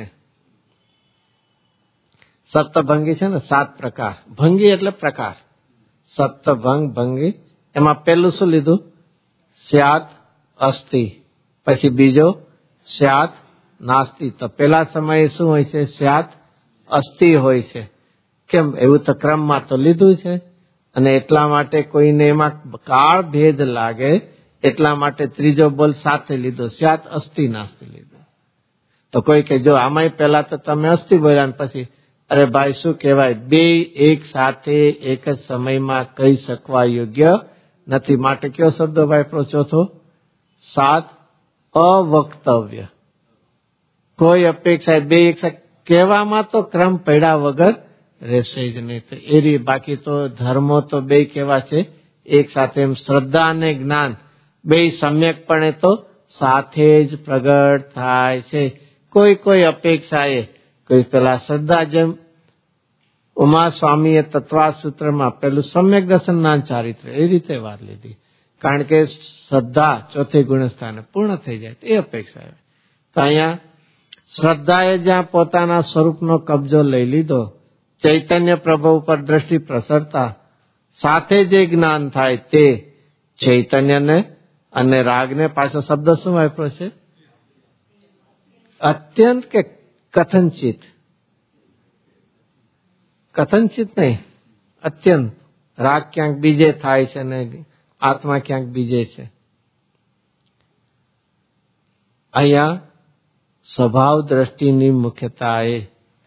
સપ્તભંગી છે ને 7 પ્રકાર. ભંગી એટલે પ્રકાર. સપ્તભંગ ભંગી. એમાં પેલું શું લીધું? સ્યાત અસ્તિ. પછી બીજો સ્યાત નાસ્તિ. તો પેલા સમયે શું હોય છે? સ્યાત અસ્તિ હોય છે. કેમ? એવું તો ક્રમમાં તો લીધું છે. અને એટલા માટે કોઈને એમાં કાળ ભેદ લાગે એટલા માટે ત્રીજો બોલ સાથે લીધો, સ્યાત અસ્તિ નાસ્તિ લીધો. તો કોઈ કે જો આમાંય પહેલા તો તમે અસ્તિ બોલ્યા ને પછી અરે ભાઈ શું કહેવાય, બે એક સાથે એક જ સમયમાં કહી શકવા યોગ્ય નથી. માટે કયો શબ્દ વાપરો ચોથો? 7 અવક્તવ્ય. કોઈ અપેક્ષા બે એક કહેવામાં તો ક્રમ પડ્યા વગર રહેશે જ નહીં. તો એ બાકી તો ધર્મો તો બે કેવા છે? એક સાથે. એમ શ્રદ્ધા અને જ્ઞાન બે સમ્યકપણે તો સાથે જ પ્રગટ થાય છે. કોઈ કોઈ અપેક્ષાએ કોઈ પેલા શ્રદ્ધા, જેમ ઉમા સ્વામીએ તત્વાસૂત્રમાં પેલું સમ્યક દર્શનના ચારિત્ર એ રીતે વાત લીધી. કારણ કે શ્રદ્ધા ચોથે ગુણસ્થાને પૂર્ણ થઈ જાય એ અપેક્ષા. તો અહીંયા શ્રદ્ધાએ જ્યાં પોતાના સ્વરૂપનો કબજો લઈ લીધો, ચૈતન્ય પ્રભુ ઉપર દ્રષ્ટિ પ્રસરતા સાથે જે જ્ઞાન થાય તે ચૈતન્યને અને રાગને પાછો શબ્દ શું વાપરો છે? અત્યંત કે કથનચિત? કથનચિત નહીં, અત્યંત. રાગ ક્યાંક બીજે થાય છે ને આત્મા ક્યાંક બીજે છે. અહીંયા સ્વભાવ દ્રષ્ટિની મુખ્યતા એ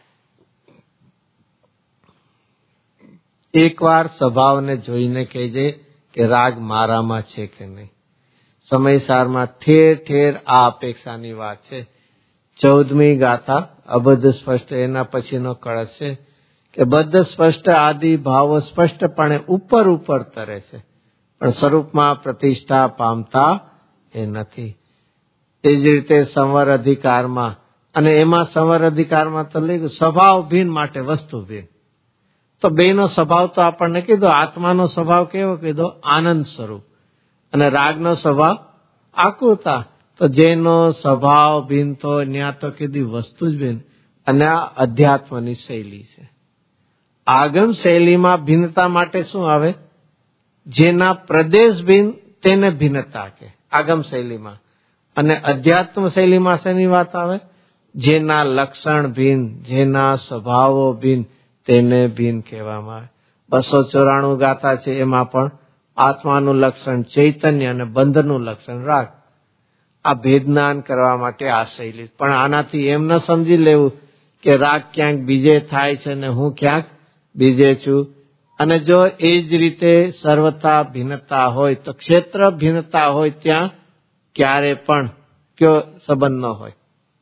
એકવાર સ્વભાવને જોઈને કહેજે કે રાગ મારામાં છે કે નહીં. સમયસારમાં ઠેર ઠેર આ અપેક્ષાની વાત છે. 14મી ગાથા અબદ્ધ સ્પષ્ટ, એના પછીનો કળશ છે કે બદ્ધ સ્પષ્ટ આદિ ભાવો સ્પષ્ટપણે ઉપર ઉપર તરે છે, પણ સ્વરૂપમાં પ્રતિષ્ઠા પામતા એ નથી. એ જ રીતે સંવર અધિકારમાં, અને એમાં સંવર અધિકારમાં તો લખ્યું સ્વભાવ ભિન્ન માટે વસ્તુ ભિન્ન. તો બેનો સ્વભાવ તો આપણને કીધો. આત્માનો સ્વભાવ કેવો કીધો? આનંદ સ્વરૂપ. અને રાગનો સ્વભાવ આકુરતા. તો જેનો સ્વભાવ ભિન્ન તો ત્યાં તો કીધી વસ્તુ જ ભિન્ન. અને આ અધ્યાત્મની શૈલી છે. આગમ શૈલીમાં ભિન્નતા માટે શું આવે? જેના પ્રદેશ ભિન્ન તેને ભિન્નતા કે આગમ શૈલીમાં. અને અધ્યાત્મ શૈલીમાં શેની વાત આવે? જેના લક્ષણ ભિન્ન, જેના સ્વભાવો ભિન્ન તેને ભિન્ન કહેવામાં આવે. 294 ગાથા છે, એમાં પણ આત્માનું લક્ષણ ચૈતન્ય અને બંધનું લક્ષણ રાગ. આ ભેદનાન કરવા માટે આ શૈલી. પણ આનાથી એમ ન સમજી લેવું કે રાગ ક્યાંક બીજે થાય છે ને હું ક્યાંક બીજે છું. અને જો એ જ રીતે સર્વતા ભિન્નતા હોય તો ક્ષેત્ર ભિન્નતા હોય ત્યાં ક્યારે પણ કયો સંબંધ ન હોય.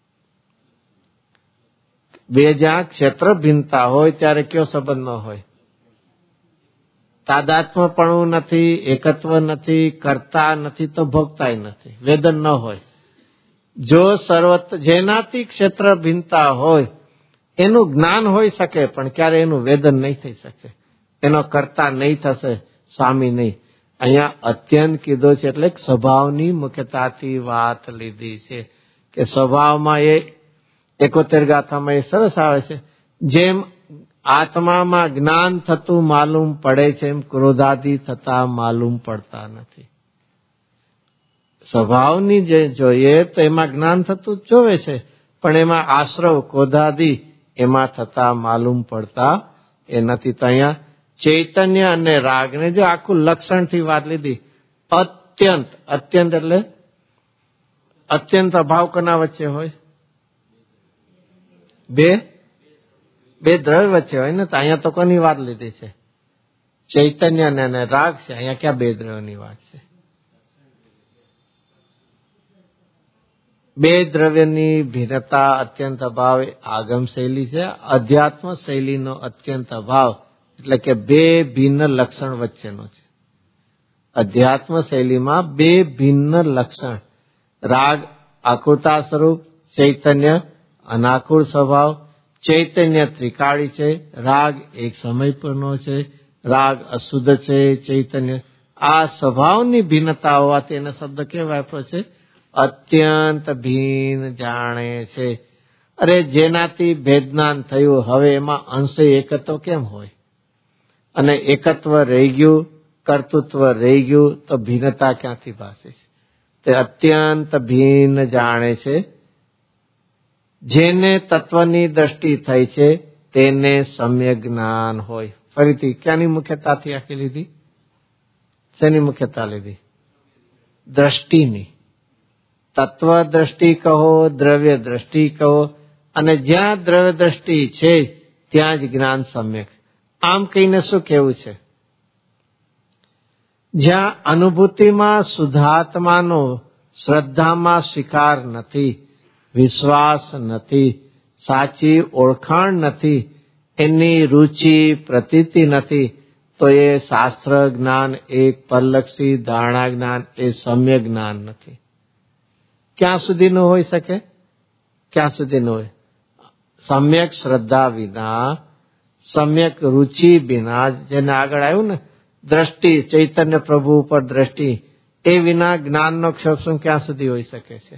બે જ્યાં ક્ષેત્ર ભિન્નતા હોય ત્યારે કયો સંબંધ ન હોય. તાદાત્મ્યપણું નથી, એકત્વ નથી, કરતા નથી તો ભોગતાય નથી, વેદન ન હોય. જો જેનાથી ક્ષેત્ર ભિન્નતા હોય એનું જ્ઞાન હોઈ શકે પણ ક્યારે એનું વેદન નહીં થઈ શકે, એનો કરતા નહીં થશે, સ્વામી નહીં. અહીંયા અત્યંત કીધો છે એટલે સ્વભાવની મુખ્યતાથી વાત લીધી છે કે સ્વભાવમાં એ 71 ગાથામાં એ સરસ આવે છે, જેમ આત્મામાં જ્ઞાન થતું માલુમ પડે છે એમ ક્રોધાદી થતા માલુમ પડતા નથી. સ્વભાવની જે જોઈએ તો એમાં જ્ઞાન થતું જ જોવે છે પણ એમાં આશ્રવ ક્રોધાદી એમાં થતા માલુમ પડતા એ નથી. તો અહીંયા ચૈતન્ય અને રાગને જો આખું લક્ષણથી વાત લીધી. અત્યંત, અત્યંત એટલે અત્યંત અભાવ કોના વચ્ચે હોય? બે દ્રવ્ય વચ્ચે હોય ને. તો અહીંયા તો કોની વાત લીધી છે? ચૈતન્ય અને રાગ છે. અહીંયા ક્યાં બે દ્રવ્યની વાત છે? બે દ્રવ્યની ભિન્નતા અત્યંત અભાવ આગમ શૈલી છે. અધ્યાત્મ શૈલીનો અત્યંત અભાવ એટલે કે બે ભિન્ન લક્ષણ વચ્ચેનો છે. અધ્યાત્મ શૈલીમાં બે ભિન્ન લક્ષણ, રાગ આકુરતા સ્વરૂપ, ચૈતન્ય અનાકુળ સ્વભાવ. ચૈતન્ય ત્રિકાળી છે, રાગ એક સમય પરનો છે, રાગ અશુદ્ધ છે. ચૈતન્ય આ સ્વભાવની ભિન્નતા હોવાથી એનો શબ્દ કેવો વાપરો છે? અત્યંત ભિન્ન જાણે છે. અરે જેનાથી ભેદનાન થયું હવે એમાં અંશે એકત્વ કેમ હોય? અને એકત્વ રહી ગયું, કર્તૃત્વ રહી ગયું તો ભિન્નતા ક્યાંથી ભાષે છે? તે અત્યંત ભિન્ન જાણે છે. જેને તત્વની દ્રષ્ટિ થઈ છે તેને સમ્યક જ્ઞાન હોય. ફરીથી ક્યાંની મુખ્યતાથી આખી લીધી? શેની મુખ્યતા લીધી? દ્રષ્ટિની. તત્વ દ્રષ્ટિ કહો, દ્રવ્ય દ્રષ્ટિ કહો, અને જ્યાં દ્રવ્ય દ્રષ્ટિ છે ત્યાં જ જ્ઞાન સમ્યક. આમ કહીને શું કહેવું છે? જ્યાં અનુભૂતિમાં શુદ્ધાત્માનો શ્રદ્ધામાં સ્વીકાર નથી, વિશ્વાસ નથી, સાચી ઓળખાણ નથી, એની રુચિ પ્રતીતિ નથી, તો એ શાસ્ત્ર જ્ઞાન, એક પરલક્ષી ધારણા જ્ઞાન એ સમ્યક જ્ઞાન નથી. ક્યાં સુધીનું હોઈ શકે? ક્યાં સુધીનું હોય? સમ્યક શ્રદ્ધા વિના, સમ્યક રુચિ વિના, જેને આગળ આવ્યું ને દ્રષ્ટિ, ચૈતન્ય પ્રભુ ઉપર દ્રષ્ટિ, એ વિના જ્ઞાનનો ક્ષેત્ર ક્યાં સુધી હોઈ શકે છે?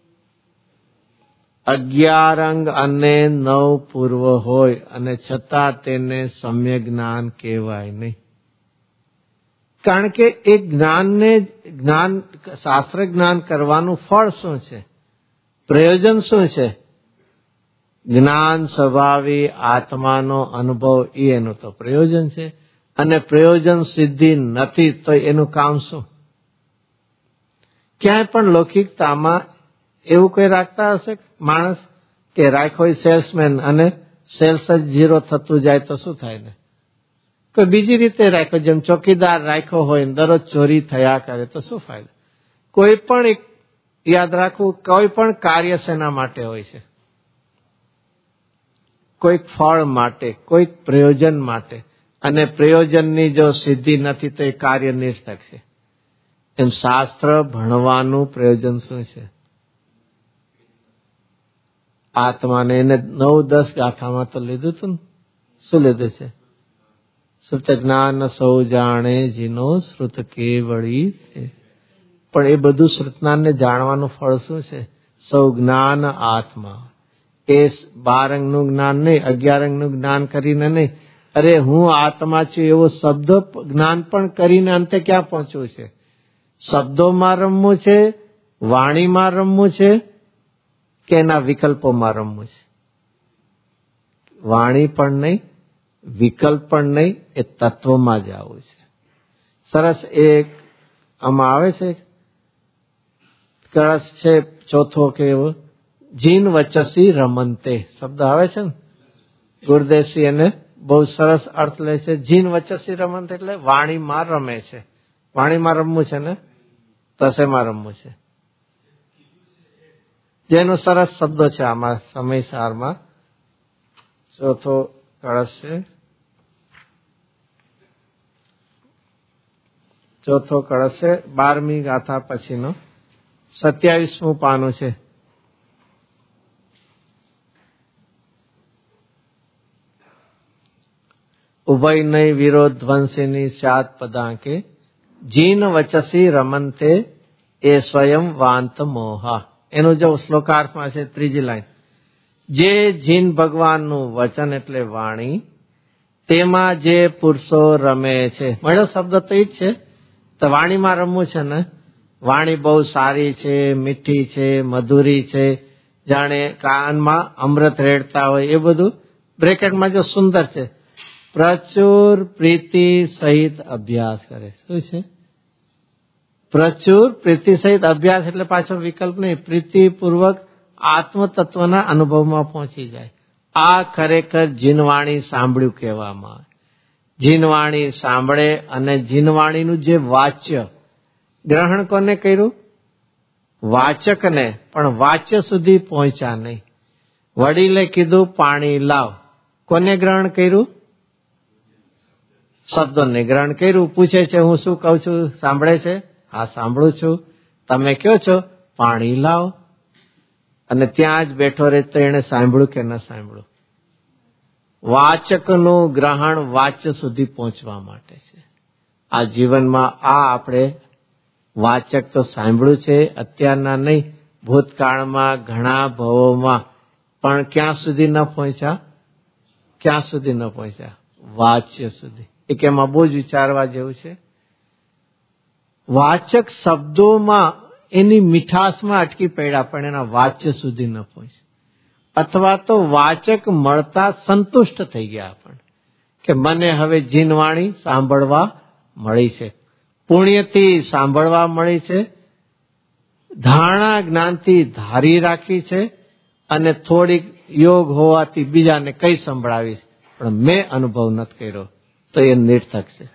11 અંગ અને 9 પૂર્વ હોય અને છતાં તેને સમ્યક જ્ઞાન કહેવાય નહીં. કારણ કે એ જ્ઞાન શાસ્ત્ર જ્ઞાન કરવાનું ફળ શું છે? પ્રયોજન શું છે? જ્ઞાન સ્વભાવી આત્માનો અનુભવ એ એનું તો પ્રયોજન છે. અને પ્રયોજન સિદ્ધિ નથી તો એનું કામ શું? ક્યાંય પણ લૌકિકતામાં એવું કોઈ રાખતા હશે માણસ કે રાખ્યો સેલ્સમેન અને સેલ્સ જ 0 થતું જાય તો શું થાય ને? કોઈ બીજી રીતે રાખ્યો, જેમ ચોકીદાર રાખ્યો હોય દરરોજ ચોરી થયા કરે તો શું ફાયદો? કોઈ પણ એક યાદ રાખવું, કોઈ પણ કાર્ય શેના માટે હોય છે? કોઈક ફળ માટે, કોઈક પ્રયોજન માટે. અને પ્રયોજનની જો સિદ્ધિ નથી તો એ કાર્ય નિર્થક છે. એમ શાસ્ત્ર ભણવાનું પ્રયોજન શું છે? આત્માને એને 9-10 ગાથામાં તો લીધું હતું ને. શું લીધું છે? શ્રુત જ્ઞાન સૌ જાણે જીનો શ્રુત કેવળી. પણ એ બધું શ્રુતજ્ઞાનને જાણવાનું ફળ શું છે? સૌ જ્ઞાન આત્મા. એ 12 અંગનું જ્ઞાન નહીં, 11 અંગનું જ્ઞાન કરીને નહીં. અરે હું આત્મા છું એવો શબ્દ જ્ઞાન પણ કરીને અંતે ક્યાં પહોંચવું છે? શબ્દોમાં રમવું છે, વાણીમાં રમવું છે કે એના વિકલ્પોમાં રમવું છે? વાણી પણ નહીં, વિકલ્પ પણ નહીં, એ તત્વમાં જ આવવું છે. સરસ એક આમાં આવે છે કળશ છે ચોથો કેવો, જીન વચસી રમંતે શબ્દ આવે છે ને, ગુરદેશી એને બહુ સરસ અર્થ લે છે. જીન વચસી રમંતે એટલે વાણીમાં રમે છે. વાણીમાં રમવું છે ને, તસેમાં રમવું છે. જેનો સરસ શબ્દો છે આમાં સમયસારમાં. ચોથો કળશ છે, ચોથો કળશ છે, 12મી ગાથા પછીનો 27મું પાનું છે. ઉભયનય વિરોધ ધ્વંસિની સ્યાત પદાંકે જીન વચસી રમંતે એ સ્વયં વાંત મોહા. એનું જો શ્લોકાર્થમાં છે ત્રીજી લાઈન, જે જીન ભગવાનનું વચન એટલે વાણી, તેમાં જે પુરુષો રમે છે. મળ્યો શબ્દ તો એ જ છે. તો વાણીમાં રમવું છે ને, વાણી બહુ સારી છે, મીઠી છે, મધુરી છે, જાણે કાનમાં અમૃત રેડતા હોય એ બધું. બ્રેકેટમાં જો સુંદર છે, પ્રચુર પ્રીતિ સહિત અભ્યાસ કરે. શું છે? પ્રચુર પ્રીતિ સહિત અભ્યાસ એટલે પાછો વિકલ્પ નહીં, પ્રીતિપૂર્વક આત્મતત્વના અનુભવમાં પહોંચી જાય. આ ખરેખર જીનવાણી સાંભળ્યું કહેવામાં આવે. જીનવાણી સાંભળે અને જીનવાણીનું જે વાચ્ય ગ્રહણ કોને કર્યું? વાચકને, પણ વાચ્ય સુધી પહોંચ્યા નહીં. વડીલે કીધું પાણી લાવ, કોને ગ્રહણ કર્યું? શબ્દોને ગ્રહણ કર્યું. પૂછે છે હું શું કહું છું, સાંભળે છે? હા સાંભળું છું. તમે કયો છો પાણી લાવ, અને ત્યાં જ બેઠો રહે તો એને સાંભળ્યું કે ન સાંભળ્યું? વાચકનું ગ્રહણ વાચ્ય સુધી પહોંચવા માટે છે. આ જીવનમાં આ આપણે વાચક તો સાંભળ્યું છે, અત્યારના નહીં, ભૂતકાળમાં ઘણા ભવોમાં, પણ ક્યાં સુધી ન પહોંચ્યા? ક્યાં સુધી ન પહોંચ્યા? વાચ્ય સુધી. એક એમાં બહુ જ વિચારવા જેવું છે. વાચક શબ્દોમાં એની મીઠાશમાં અટકી પડ્યા, પણ એના વાચ્ય સુધી ન પહોંચ્યા. અથવા તો વાચક મળતા સંતુષ્ટ થઈ ગયા પણ, કે મને હવે જીનવાણી સાંભળવા મળી છે, પુણ્યથી સાંભળવા મળી છે, ધારણા જ્ઞાનથી ધારી રાખી છે, અને થોડીક યોગ હોવાથી બીજાને કઈ સંભળાવીશ, પણ મેં અનુભવ નથી કર્યો, તો એ નિર્થક છે.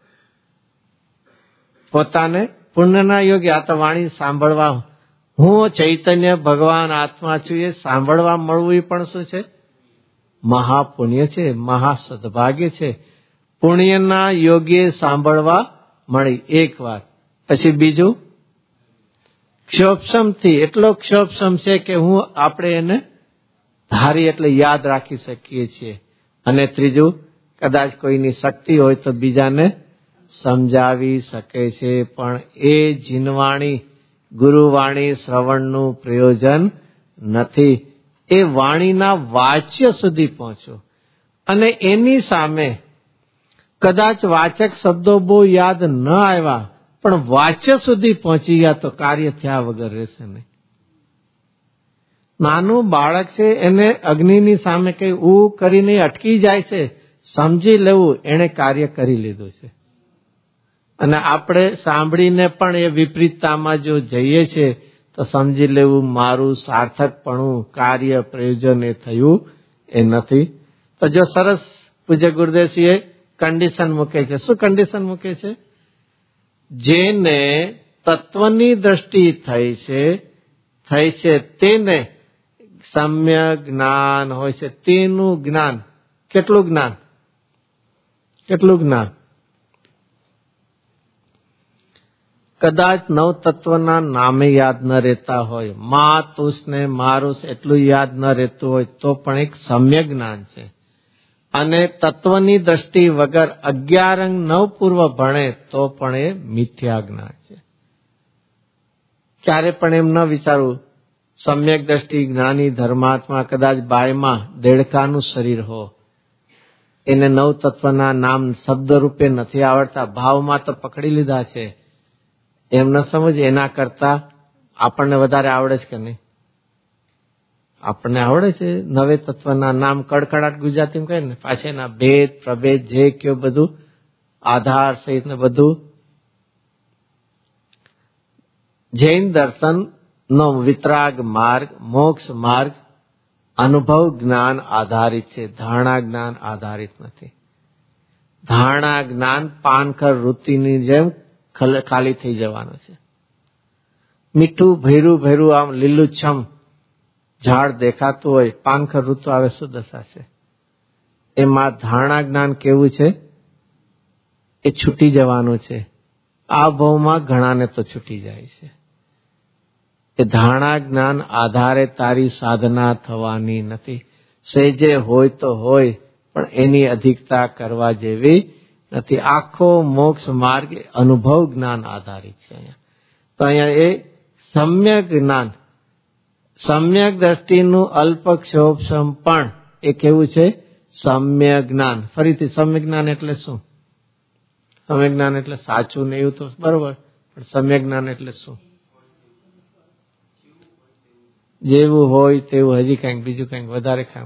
પોતાને પુણ્યના યોગ્ય આ તો વાણી સાંભળવા, હું ચૈતન્ય ભગવાન આત્મા છું એ સાંભળવા મળવું એ પણ શું છે? મહાપુણ્ય છે, મહાસદભાગ્ય છે. પુણ્યના યોગ્ય સાંભળવા મળી એક વાર. પછી બીજું ક્ષોભક્ષમથી, એટલો ક્ષોભક્ષમ છે કે હું આપણે એને ધારી એટલે યાદ રાખી શકીએ છીએ. અને ત્રીજું કદાચ કોઈની શક્તિ હોય તો બીજાને સમજાવી શકે છે, પણ એ જીનવાણી ગુરુવાણી શ્રવણનું પ્રયોજન નથી. એ વાણીના વાચ્ય સુધી પહોંચો. અને એની સામે કદાચ વાચક શબ્દો બહુ યાદ ન આવ્યા, પણ વાચ્ય સુધી પહોંચી ગયા તો કાર્ય થયા વગર રહેશે નહીં. નાનું બાળક છે, એને અગ્નિની સામે કઈ કરીને અટકી જાય છે, સમજી લેવું એણે કાર્ય કરી લીધું છે. અને આપણે સાંભળીને પણ એ વિપરીતતામાં જો જઈએ છીએ તો સમજી લેવું મારું સાર્થકપણું કાર્ય પ્રયોજન એ થયું એ નથી. તો જો સરસ પૂજ્ય ગુરુદેવજીએ કન્ડિશન મૂકે છે. શું કન્ડિશન મૂકે છે? જેને તત્વની દ્રષ્ટિ થઈ છે તેને સમ્યક જ્ઞાન હોય છે. તેનું જ્ઞાન કેટલું જ્ઞાન? કેટલું જ્ઞાન? કદાચ નવ તત્વના નામે યાદ ન રહેતા હોય, માં તુસને મારુસ એટલું યાદ ન રહેતું હોય તો પણ એક સમ્યક જ્ઞાન છે. અને તત્વની દ્રષ્ટિ વગર 11 અંગ 9 પૂર્વ ભણે તો પણ એ મિથ્યા જ્ઞાન છે. ક્યારે પણ એમ ન વિચારવું સમ્યક દ્રષ્ટિ જ્ઞાની ધર્માત્મા કદાચ બાયમાં દેડકાનું શરીર હો, એને 9 તત્વના નામ શબ્દ રૂપે નથી આવડતા, ભાવમાં તો પકડી લીધા છે, એમ ન સમજ. એના કરતા આપણને વધારે આવડે છે કે નહીં? આપણને આવડે છે 9 તત્વના નામ કડકડાટ ગુજરાતીમાં કહે ને, પાછળ એના ભેદ પ્રભેદ જે કયો બધું આધાર સહિત ને બધું. જૈન દર્શન નો વિતરાગ માર્ગ, મોક્ષ માર્ગ અનુભવ જ્ઞાન આધારિત છે, ધારણા જ્ઞાન આધારિત નથી. ધારણા જ્ઞાન પાનખર વૃત્તિની જેમ ખાલી થઈ જવાનું છે. મીઠું ભેરું ભેરું આમ લીલુંછમ ઝાડ દેખાતું હોય, પાનખર ઋતુ આવે શું દશા છે? એમાં ધારણા જ્ઞાન કેવું છે? એ છૂટી જવાનું છે. આ ભાવમાં ઘણાને તો છૂટી જાય છે. એ ધારણા જ્ઞાન આધારે તારી સાધના થવાની નથી. સહેજે હોય તો હોય, પણ એની અધિકતા કરવા જેવી નથી. આખો મોક્ષ માર્ગ અનુભવ જ્ઞાન આધારિત છે. અહીંયા તો અહીંયા એ સમ્યક જ્ઞાન, સમ્યક દ્રષ્ટિનું અલ્પક્ષોભસમ પણ એ કેવું છે? સમ્યક જ્ઞાન. ફરીથી સમ્યક જ્ઞાન એટલે શું? સમ્યક જ્ઞાન એટલે સાચું ને એવું તો બરોબર, પણ સમ્યક જ્ઞાન એટલે શું? જેવું હોય તેવું, હજી કંઈક બીજું કંઈક વધારે ખામ.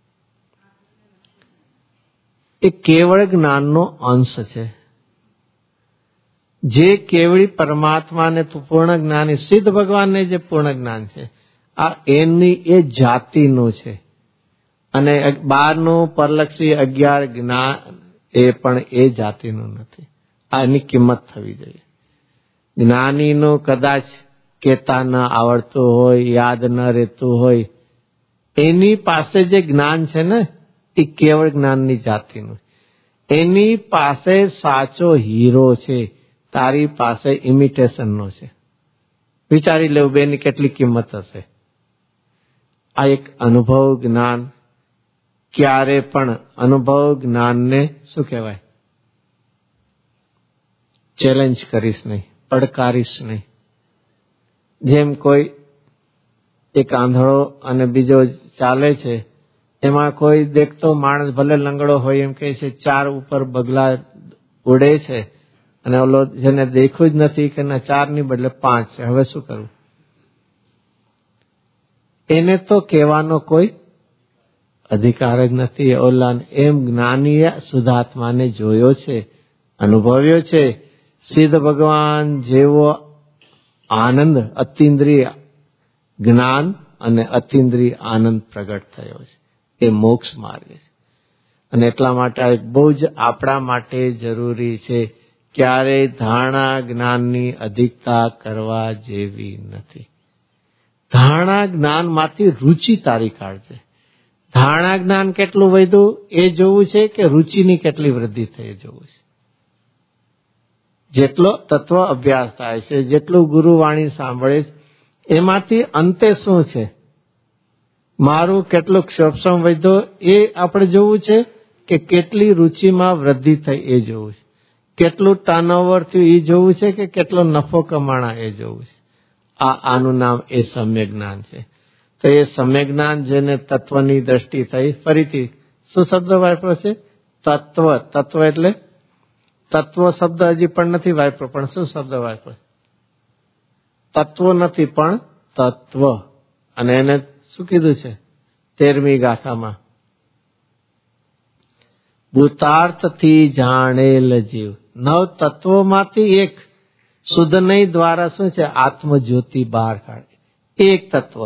એ કેવળ જ્ઞાનનો અંશ છે. જે કેવળી પરમાત્માને પૂર્ણ જ્ઞાની સિદ્ધ ભગવાનને જે પૂર્ણ જ્ઞાન છે, આ એની એ જાતિનું છે. અને 12નું પરલક્ષી 11 જ્ઞાન એ પણ એ જાતિનું નથી. આ એની કિંમત થવી જોઈએ. જ્ઞાનીનું કદાચ કહેતા ન આવડતું હોય, યાદ ન રહેતું હોય, એની પાસે જે જ્ઞાન છે ને એ કેવળ જ્ઞાનની જાતિનું. એની પાસે સાચો હીરો છે, તારી પાસે ઇમિટેશનનો છે. વિચારી લેવું બેની કેટલી કિંમત હશે. આ એક અનુભવ જ્ઞાન. ક્યારે પણ અનુભવ જ્ઞાનને શું કહેવાય? ચેલેન્જ કરીશ નહીં, પડકારીશ નહીં. જેમ કોઈ એક આંધળો અને બીજો ચાલે છે, એમાં કોઈ દેખતો માણસ ભલે લંગડો હોય એમ કહે છે 4 ઉપર બગલા ઉડે છે, અને ઓલો જેને દેખવું જ નથી કે ના 4 ની બદલે 5 છે, હવે શું કરવું? એને તો કહેવાનો કોઈ અધિકાર જ નથી. ઓલા એમ જ્ઞાનીએ શુદ્ધાત્માને જોયો છે, અનુભવ્યો છે. સિદ્ધ ભગવાન જેવો આનંદ, અતિન્દ્રિય જ્ઞાન અને અતિન્દ્રિય આનંદ પ્રગટ થયો છે. એ મોક્ષ માર્ગ છે. અને એટલા માટે બહુ જ આપણા માટે જરૂરી છે. ક્યારેય ધારણા જ્ઞાનની અધિકતા કરવા જેવી નથી. ધારણા જ્ઞાનમાંથી રુચિ તારી કાઢશે. ધારણા જ્ઞાન કેટલું વધ્યું એ જોવું છે કે રુચિની કેટલી વૃદ્ધિ થઈ એ જોવું છે. જેટલો તત્વ અભ્યાસ થાય છે, જેટલું ગુરુવાણી સાંભળે છે, એમાંથી અંતે શું છે? મારું કેટલું ક્ષોભસમ વધ્યો એ આપણે જોવું છે કે કેટલી રુચિમાં વૃદ્ધિ થઈ એ જોવું છે. કેટલું ટર્નઓવર થયું એ જોવું છે કે કેટલો નફો કમાણા એ જોવું છે. આનું નામ એ સમ્યક જ્ઞાન છે. તો એ સમ્યક જ્ઞાન જેને તત્વની દ્રષ્ટિ થઈ. ફરીથી શું શબ્દ વાપર્યો છે? તત્વ. તત્વ એટલે તત્વ શબ્દ હજી પણ નથી વાપર્યો, પણ શું શબ્દ વાપર્યો? તત્વ નથી પણ તત્વ. અને એને શું કીધું છે 13મી ગાથામાં? ભૂતાર્થથી જાણેલ જીવ. 9 તત્વોમાંથી એક શુદ્ધ નહીં દ્વારા શું છે? આત્મજ્યોતિ બહાર કાઢે. એક તત્વ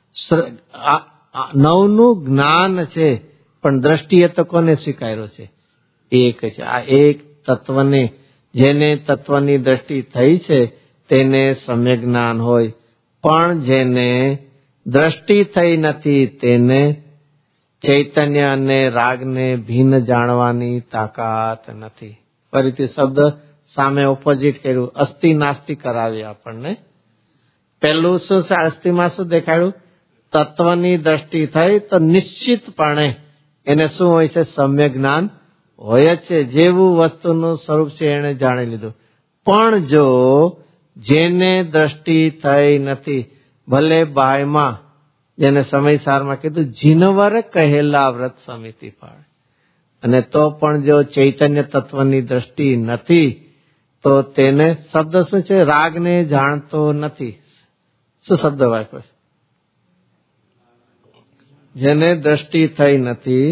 9નું જ્ઞાન છે, પણ દ્રષ્ટિએ તો કોને સ્વીકાર્યો છે? એક છે. આ એક તત્વને, જેને તત્વની દ્રષ્ટિ થઈ છે તેને સમ્યક જ્ઞાન હોય, પણ જેને દ્રષ્ટિ થઈ નથી તેને ચૈતન્ય અને રાગને ભિન્ન જાણવાની તાકાત નથી. ફરીથી શબ્દ સામે ઓપોઝિટ કર્યું, અસ્થિ નાસ્તિ કરાવી આપણને. પહેલું શું છે? અસ્થિમાં શું દેખાડ્યું? તત્વની દ્રષ્ટિ થઈ તો નિશ્ચિતપણે એને શું હોય છે? સમ્યક જ્ઞાન હોય જ છે. જેવું વસ્તુનું સ્વરૂપ છે એને જાણી લીધું. પણ જો જેને દ્રષ્ટિ થઈ નથી, ભલે બાયમાં જેને સમયસારમાં કીધું જીનવર કહેલા વ્રત સમિતિ પાડે, અને તો પણ જો ચૈતન્ય તત્વની દ્રષ્ટિ નથી તો તેને શબ્દ શું છે? રાગને જાણતો નથી. શું શબ્દ વાપરે? જેને દ્રષ્ટિ થઈ નથી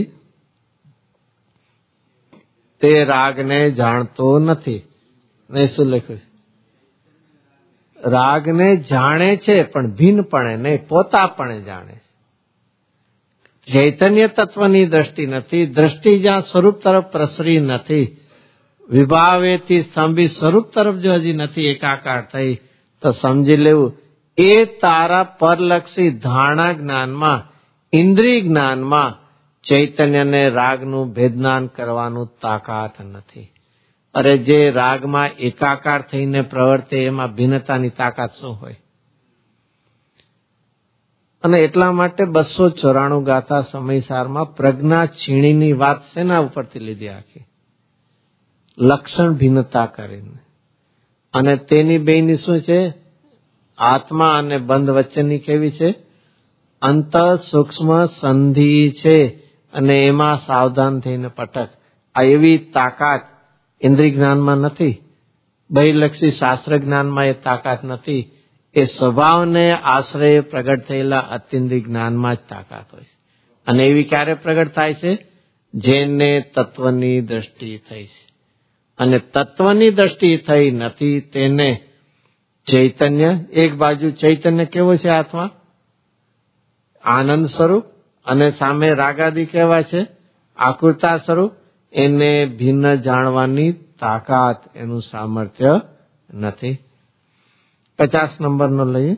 તે રાગને જાણતો નથી. નહીં શું લખ્યું? રાગને જાણે છે પણ ભિન્નપણે નહીં, પોતાપણે જાણે છે. ચૈતન્ય તત્વની દ્રષ્ટિ નથી. દ્રષ્ટિ જ્યાં સ્વરૂપ તરફ પ્રસરી નથી, વિભાવેથી સ્તંભી સ્વરૂપ તરફ જો હજી નથી એકાકાર થઈ, તો સમજી લેવું એ તારા પરલક્ષી ધારણા જ્ઞાનમાં, ઇન્દ્રિય જ્ઞાનમાં ચૈતન્યને રાગનું ભેદનાન કરવાનું તાકાત નથી. અરે જે રાગમાં એકાકાર થઈને પ્રવર્તે એમાં ભિન્નતાની તાકાત શું હોય? અને એટલા માટે 294 ગાથા સમયસારમાં પ્રજ્ઞા છીણીની વાત શેના ઉપરથી લીધી? આખી લક્ષણ ભિન્નતા કરીને. અને તેની બેની શું છે? આત્મા અને બંધ વચ્ચેની કેવી છે? અંત સૂક્ષ્મ સંધિ છે અને એમાં સાવધાન થઈને પટક. આ એવી તાકાત ઇન્દ્રિય જ્ઞાનમાં નથી, બહિર્લક્ષી શાસ્ત્ર જ્ઞાનમાં એ તાકાત નથી. એ સ્વભાવને આશ્રય પ્રગટ થયેલા અતિન્દ્રિય જ્ઞાનમાં જ તાકાત હોય છે. અને એવી ક્યારે પ્રગટ થાય છે? જેને તત્વની દ્રષ્ટિ થઈ છે. અને તત્વની દ્રષ્ટિ થઈ નથી તેને ચૈતન્ય, એક બાજુ ચૈતન્ય કેવો છે? આત્મા આનંદ સ્વરૂપ, અને સામે રાગાદી કેવા છે? આકૃતા સ્વરૂપ. એને ભિન્ન જાણવાની તાકાત, એનું સામર્થ્ય નથી. 50 નંબરનો લઈએ.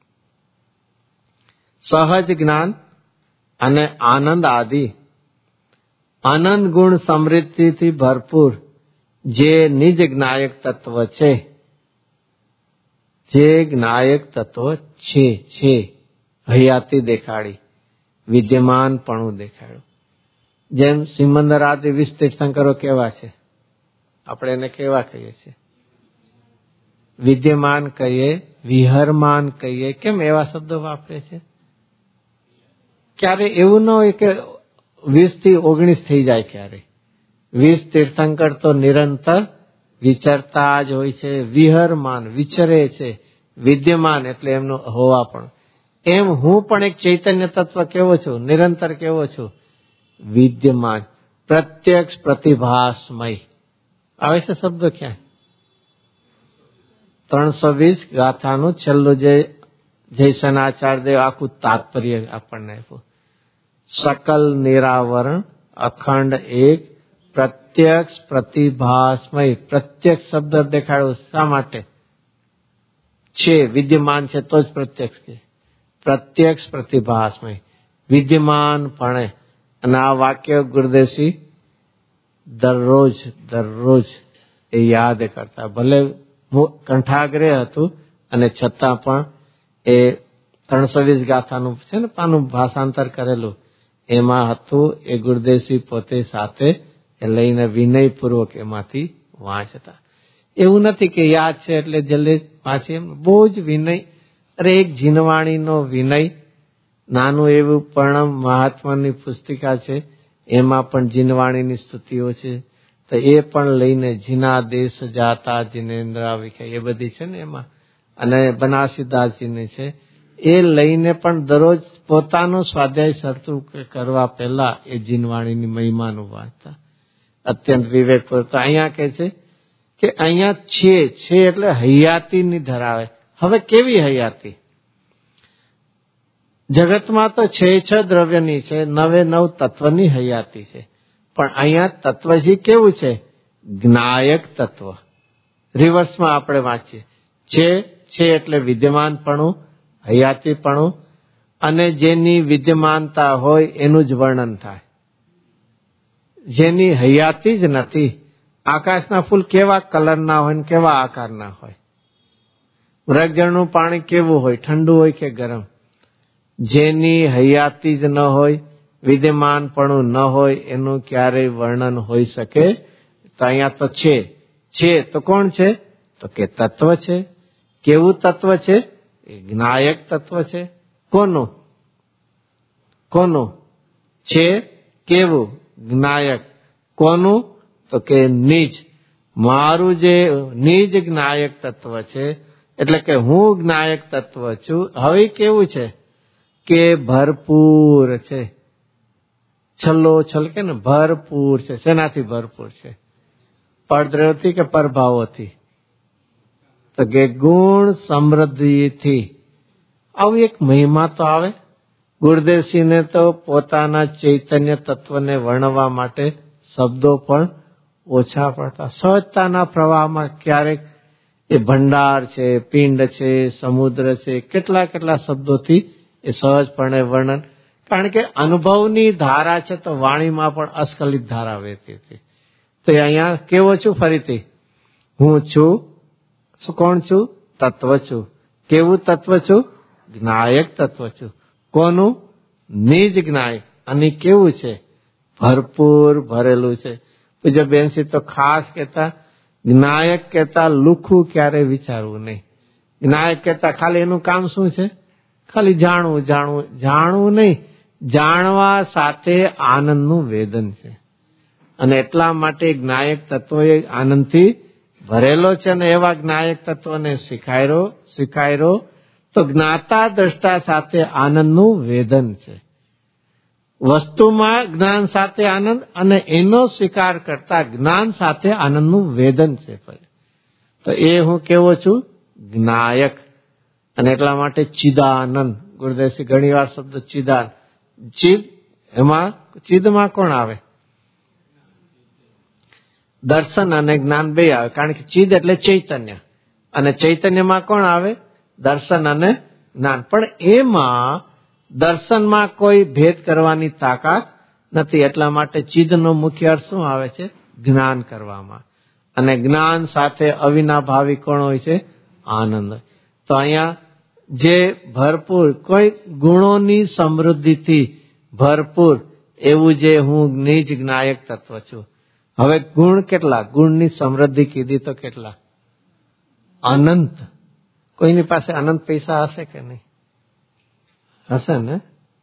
સહજ જ્ઞાન અને આનંદ આદિ આનંદ ગુણ સમૃદ્ધિથી ભરપૂર જે નિજ જ્ઞાયક તત્વ છે, જે જ્ઞાયક તત્વ છે હયાતી દેખાડી, વિદ્યમાનપણું દેખાડ્યું. જેમ સિમંદર આદિ 20 તીર્થંકરો કેવા છે? આપણે એને કેવા કહીએ છીએ? વિદ્યમાન કહીએ, વિહરમાન કહીએ. કેમ એવા શબ્દો વાપરે છે? ક્યારે એવું ન હોય કે 20 થી 19 થઈ જાય. ક્યારે 20 તીર્થંકર તો નિરંતર વિચરતા જ હોય છે. વિહરમાન વિચરે છે, વિદ્યમાન એટલે એમનું હોવા પણ. એમ હું પણ એક ચૈતન્ય તત્વ કેવો છું? નિરંતર કેવો છું? વિદ્યમાન, પ્રત્યક્ષ પ્રતિભાસમય. આવે છે શબ્દો ક્યાં? 320 ગાથાનું છેલ્લું જે જયસેનાચાર્યદેવ આખું તાત્પર્ય આપણને આપ્યું. સકલ નિરાવરણ અખંડ એક પ્રત્યક્ષ પ્રતિભાસમય. પ્રત્યક્ષ શબ્દ દેખાડ્યો. શા માટે? છે વિદ્યમાન છે તો જ પ્રત્યક્ષ કે. પ્રત્યક્ષ પ્રતિભાસમય, વિદ્યમાનપણે. અને આ વાક્ય ગુરુદેવજી દરરોજ એ યાદ કરતા. ભલે કંઠાગ્રે હતું અને છતાં પણ એ 320 ગાથાનું છે ને પાનું ભાષાંતર કરેલું, એમાં હતું. એ ગુરુદેવજી પોતે સાથે એ લઈને વિનયપૂર્વક એમાંથી વાંચતા. એવું નથી કે યાદ છે એટલે જલ્દી વાંચી. એમ બહુ જ વિનય. અરે એક જીનવાણીનો વિનય. નાનું એવું પરણમ મહાત્માની પુસ્તિકા છે, એમાં પણ જીનવાણીની સ્તુતિઓ છે. તો એ પણ લઈને જીના દેશ જાતા જીનેન્દ્રા વિખે એ બધી છે ને એમાં. અને બનારસીદાસજીની છે. એ લઈને પણ દરરોજ પોતાનું સ્વાધ્યાય શરતું કરવા પહેલા એ જીનવાણીની મહિમાનું વાંચતા. અત્યંત વિવેકપૂર્વક. તો અહીંયા કે છે કે અહીંયા છે એટલે હયાતીની ધરાવે. હવે કેવી હયાતી? જગતમાં તો છે દ્રવ્યની છે, 9 તત્વની હયાતી છે. પણ અહીંયા તત્વજી કેવું છે? જ્ઞાયક તત્વ. રિવર્સમાં આપણે વાંચીએ. છે એટલે વિદ્યમાનપણું, હયાતીપણું, અને જેની વિદ્યમાનતા હોય એનું જ વર્ણન થાય. જેની હયાતી જ નથી. આકાશના ફૂલ કેવા કલરના હોય ને કેવા આકારના હોય? મૃગજળનું પાણી કેવું હોય? ઠંડુ હોય કે ગરમ? જેની હયાતી જ ન હોય, વિદ્યમાનપણું ન હોય, એનું ક્યારેય વર્ણન હોઈ શકે? તો અહીંયા તો છે તો કોણ છે? તો કે તત્વ છે. કેવું તત્વ છે? એ જ્ઞાયક તત્વ છે. કોનું છે? કેવું? જ્ઞાયક. કોનું? તો કે નિજ. મારું જે નિજ જ્ઞાયક તત્વ છે, એટલે કે હું જ્ઞાયક તત્વ છું. હવે કેવું છે? કે ભરપૂર છે. છલ કે ને ભરપૂર છે. શેનાથી ભરપૂર છે? પરદ્રવ્યથી કે પરભાવોથી? તો કે ગુણ સમૃદ્ધિથી. આવું એક મહિમા તો આવે. ગુરુદેવસિંહને તો પોતાના ચૈતન્ય તત્વને વર્ણવા માટે શબ્દો પણ ઓછા પડતા. સહજતાના પ્રવાહમાં ક્યારેક એ ભંડાર છે, પિંડ છે, સમુદ્ર છે, કેટલા કેટલા શબ્દોથી એ સહજપણે વર્ણન. કારણ કે અનુભવની ધારા છે તો વાણીમાં પણ અસ્ખલિત ધારા વહેતી હતી. તો અહીંયા કેવો છું? ફરીથી હું છું. શું? કોણ છું? તત્વ છું. કેવું તત્વ છું? જ્ઞાયક તત્વ છું. કોનું? નિજ જ્ઞાયક. અને કેવું છે? ભરપૂર ભરેલું છે. પૂજ્ય બેનસી તો ખાસ કહેતા, જ્ઞાયક કહેતા લુખું ક્યારે વિચારવું નહીં. જ્ઞાયક કહેતા ખાલી એનું કામ શું છે? ખાલી જાણવું. જાણવું જાણવું નહીં, જાણવા સાથે આનંદનું વેદન છે. અને એટલા માટે જ્ઞાયક તત્વ એ આનંદથી ભરેલો છે. અને એવા જ્ઞાયક તત્વને સ્વીકાર્યો તો જ્ઞાતા દ્રષ્ટા સાથે આનંદનું વેદન છે. વસ્તુમાં જ્ઞાન સાથે આનંદ અને એનો સ્વીકાર કરતા જ્ઞાન સાથે આનંદનું વેદન છે. તો એ હું કેવો છું? જ્ઞાયક. અને એટલા માટે ચિદાનંદ. ગુરુદેવસિંહ ઘણી વાર શબ્દ ચિદાન, ચિદ, એમાં ચિદમાં કોણ આવે? દર્શન અને જ્ઞાન બે આવે. કારણ કે ચિદ એટલે ચૈતન્ય, અને ચૈતન્યમાં કોણ આવે? દર્શન અને જ્ઞાન. પણ એમાં દર્શનમાં કોઈ ભેદ કરવાની તાકાત નથી. એટલા માટે ચિદનો મુખ્ય અર્થ શું આવે છે? જ્ઞાન કરવામાં. અને જ્ઞાન સાથે અવિનાભાવી કોણ હોય છે? આનંદ. તો અહીંયા જે ભરપૂર, કોઈ ગુણોની સમૃદ્ધિથી ભરપૂર એવું જે હું નિજ જ્ઞાયક તત્વ છું. હવે ગુણ કેટલા? ગુણની સમૃદ્ધિ કીધી તો કેટલા? અનંત. કોઈની પાસે અનંત પૈસા હશે કે નહીં? હશે ને?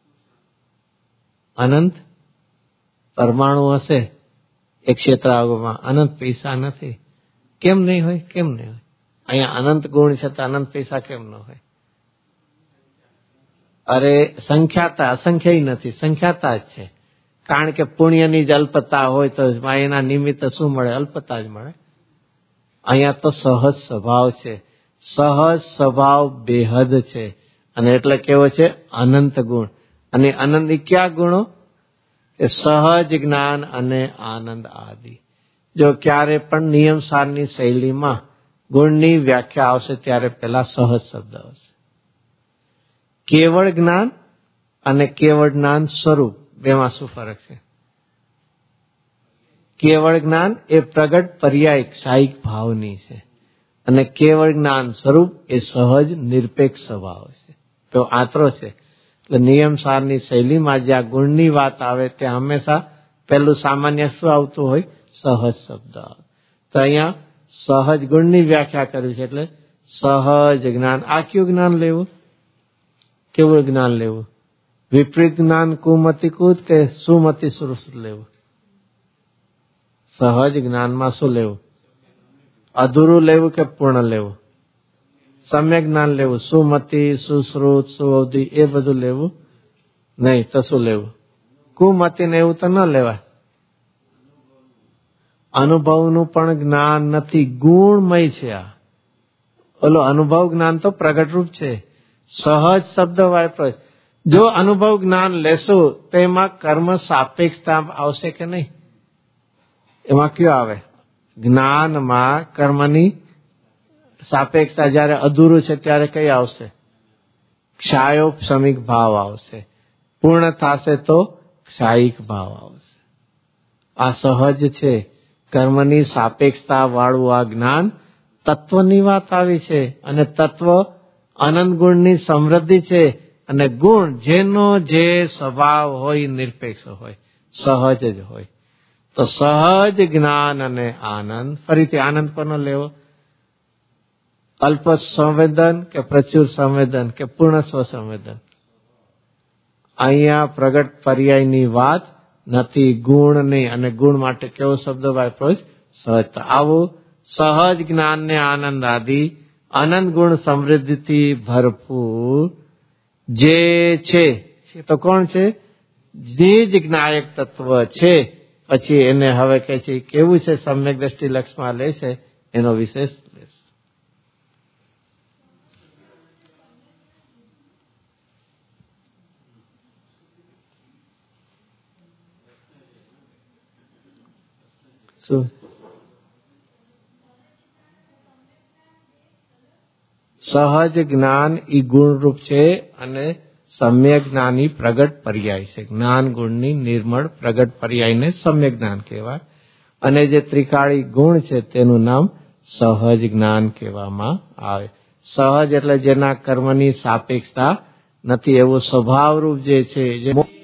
અનંત પરમાણુ હશે એક ક્ષેત્રમાં, અનંત પૈસા નથી. કેમ નહીં હોય? કેમ નહીં હોય? અહીંયા અનંત ગુણ છે તો અનંત પૈસા કેમ ન હોય? અરે સંખ્યાતા, અસંખ્ય નથી, સંખ્યાતા જ છે. કારણ કે પુણ્યની જ અલ્પતા હોય તો એના નિમિત્તે શું મળે? અલ્પતા જ મળે. અહીંયા તો સહજ સ્વભાવ છે. સહજ સ્વભાવ બેહદ છે. અને એટલે કેવો છે? અનંત ગુણ. અને અનંત ક્યાં ગુણો? એ સહજ જ્ઞાન અને આનંદ આદિ. જો ક્યારે પણ નિયમસારની શૈલીમાં ગુણની વ્યાખ્યા આવશે ત્યારે પહેલા સહજ શબ્દ આવશે. કેવળ જ્ઞાન અને કેવળ જ્ઞાન સ્વરૂપ, બેમાં શું ફરક છે? કેવળ જ્ઞાન એ પ્રગટ પર્યાયિક સાહિક ભાવની છે, અને કેવળ જ્ઞાન સ્વરૂપ એ સહજ નિરપેક્ષ સ્વભાવ છે. તો આંતરો છે. એટલે નિયમસારની શૈલીમાં જ્યાં ગુણની વાત આવે ત્યાં હંમેશા પહેલું સામાન્ય શું આવતું હોય? સહજ શબ્દ. તો અહીંયા સહજ ગુણની વ્યાખ્યા કરવી છે. એટલે સહજ જ્ઞાન. આ કયું જ્ઞાન લેવું? કેવું જ્ઞાન લેવું? વિપરીત જ્ઞાન કુમતિ કૂદ કે સુમતિ સુરસુત લેવું? સહજ જ્ઞાનમાં શું લેવું? અધૂરું લેવું કે પૂર્ણ લેવું? સમ્યક જ્ઞાન લેવું. સુમતિ, સુશ્રુત, સુઅવધિ એ બધું લેવું નહીં. તો શું લેવું? કુમતિ ને એવું તો ન લેવાય. અનુભવનું પણ જ્ઞાન નથી, ગુણમય છે આ. ઓલો અનુભવ જ્ઞાન તો પ્રગટ રૂપ છે. સહજ શબ્દ વાપરો. જો અનુભવ જ્ઞાન લેશું તો એમાં કર્મ સાપેક્ષતા આવશે કે નહીં? એમાં કયો આવે? જ્ઞાનમાં કર્મની સાપેક્ષતા જયારે અધૂરું છે ત્યારે કઈ આવશે? ક્ષાયોપશમિક ભાવ આવશે. પૂર્ણ થશે તો ક્ષાયિક ભાવ આવશે. આ સહજ છે. કર્મની સાપેક્ષતા વાળું આ જ્ઞાન તત્વની વાત આવી છે. અને તત્વ અનંત ગુણની સમૃદ્ધિ છે. અને ગુણ જેનો જે સ્વભાવ હોય નિરપેક્ષ હોય, સહજ જ હોય. તો સહજ જ્ઞાન અને આનંદ. ફરીથી આનંદ કોનો લેવો? અલ્પ સંવેદન કે પ્રચુર સંવેદન કે પૂર્ણ સ્વસંવેદન? અહીંયા પ્રગટ પર્યાયની વાત નથી, ગુણ નહીં. અને ગુણ માટે કેવો શબ્દ વાપરો? સહજતા. આવું સહજ જ્ઞાન ને આનંદ આદિ અનંત ગુણ સમૃદ્ધિથી ભરપૂર જે છે તો કોણ છે? નિજ જ્ઞાયક તત્વ છે. પછી એને હવે કહે છે કેવું છે? સમ્યક દ્રષ્ટિ લક્ષમાં લે છે, એનો વિશેષ લેશે. શું સહજ જ્ઞાન ઈ ગુણરૂપ છે અને સમ્યક જ્ઞાન ઈ પ્રગટ પર્યાય છે. જ્ઞાન ગુણની નિર્મળ પ્રગટ પર્યાયને સમ્યક જ્ઞાન કહેવાય અને જે ત્રિકાળી ગુણ છે તેનું નામ સહજ જ્ઞાન કહેવામાં આવે. સહજ એટલે જેના કર્મની સાપેક્ષતા નથી, એવું સ્વભાવરૂપ જે છે.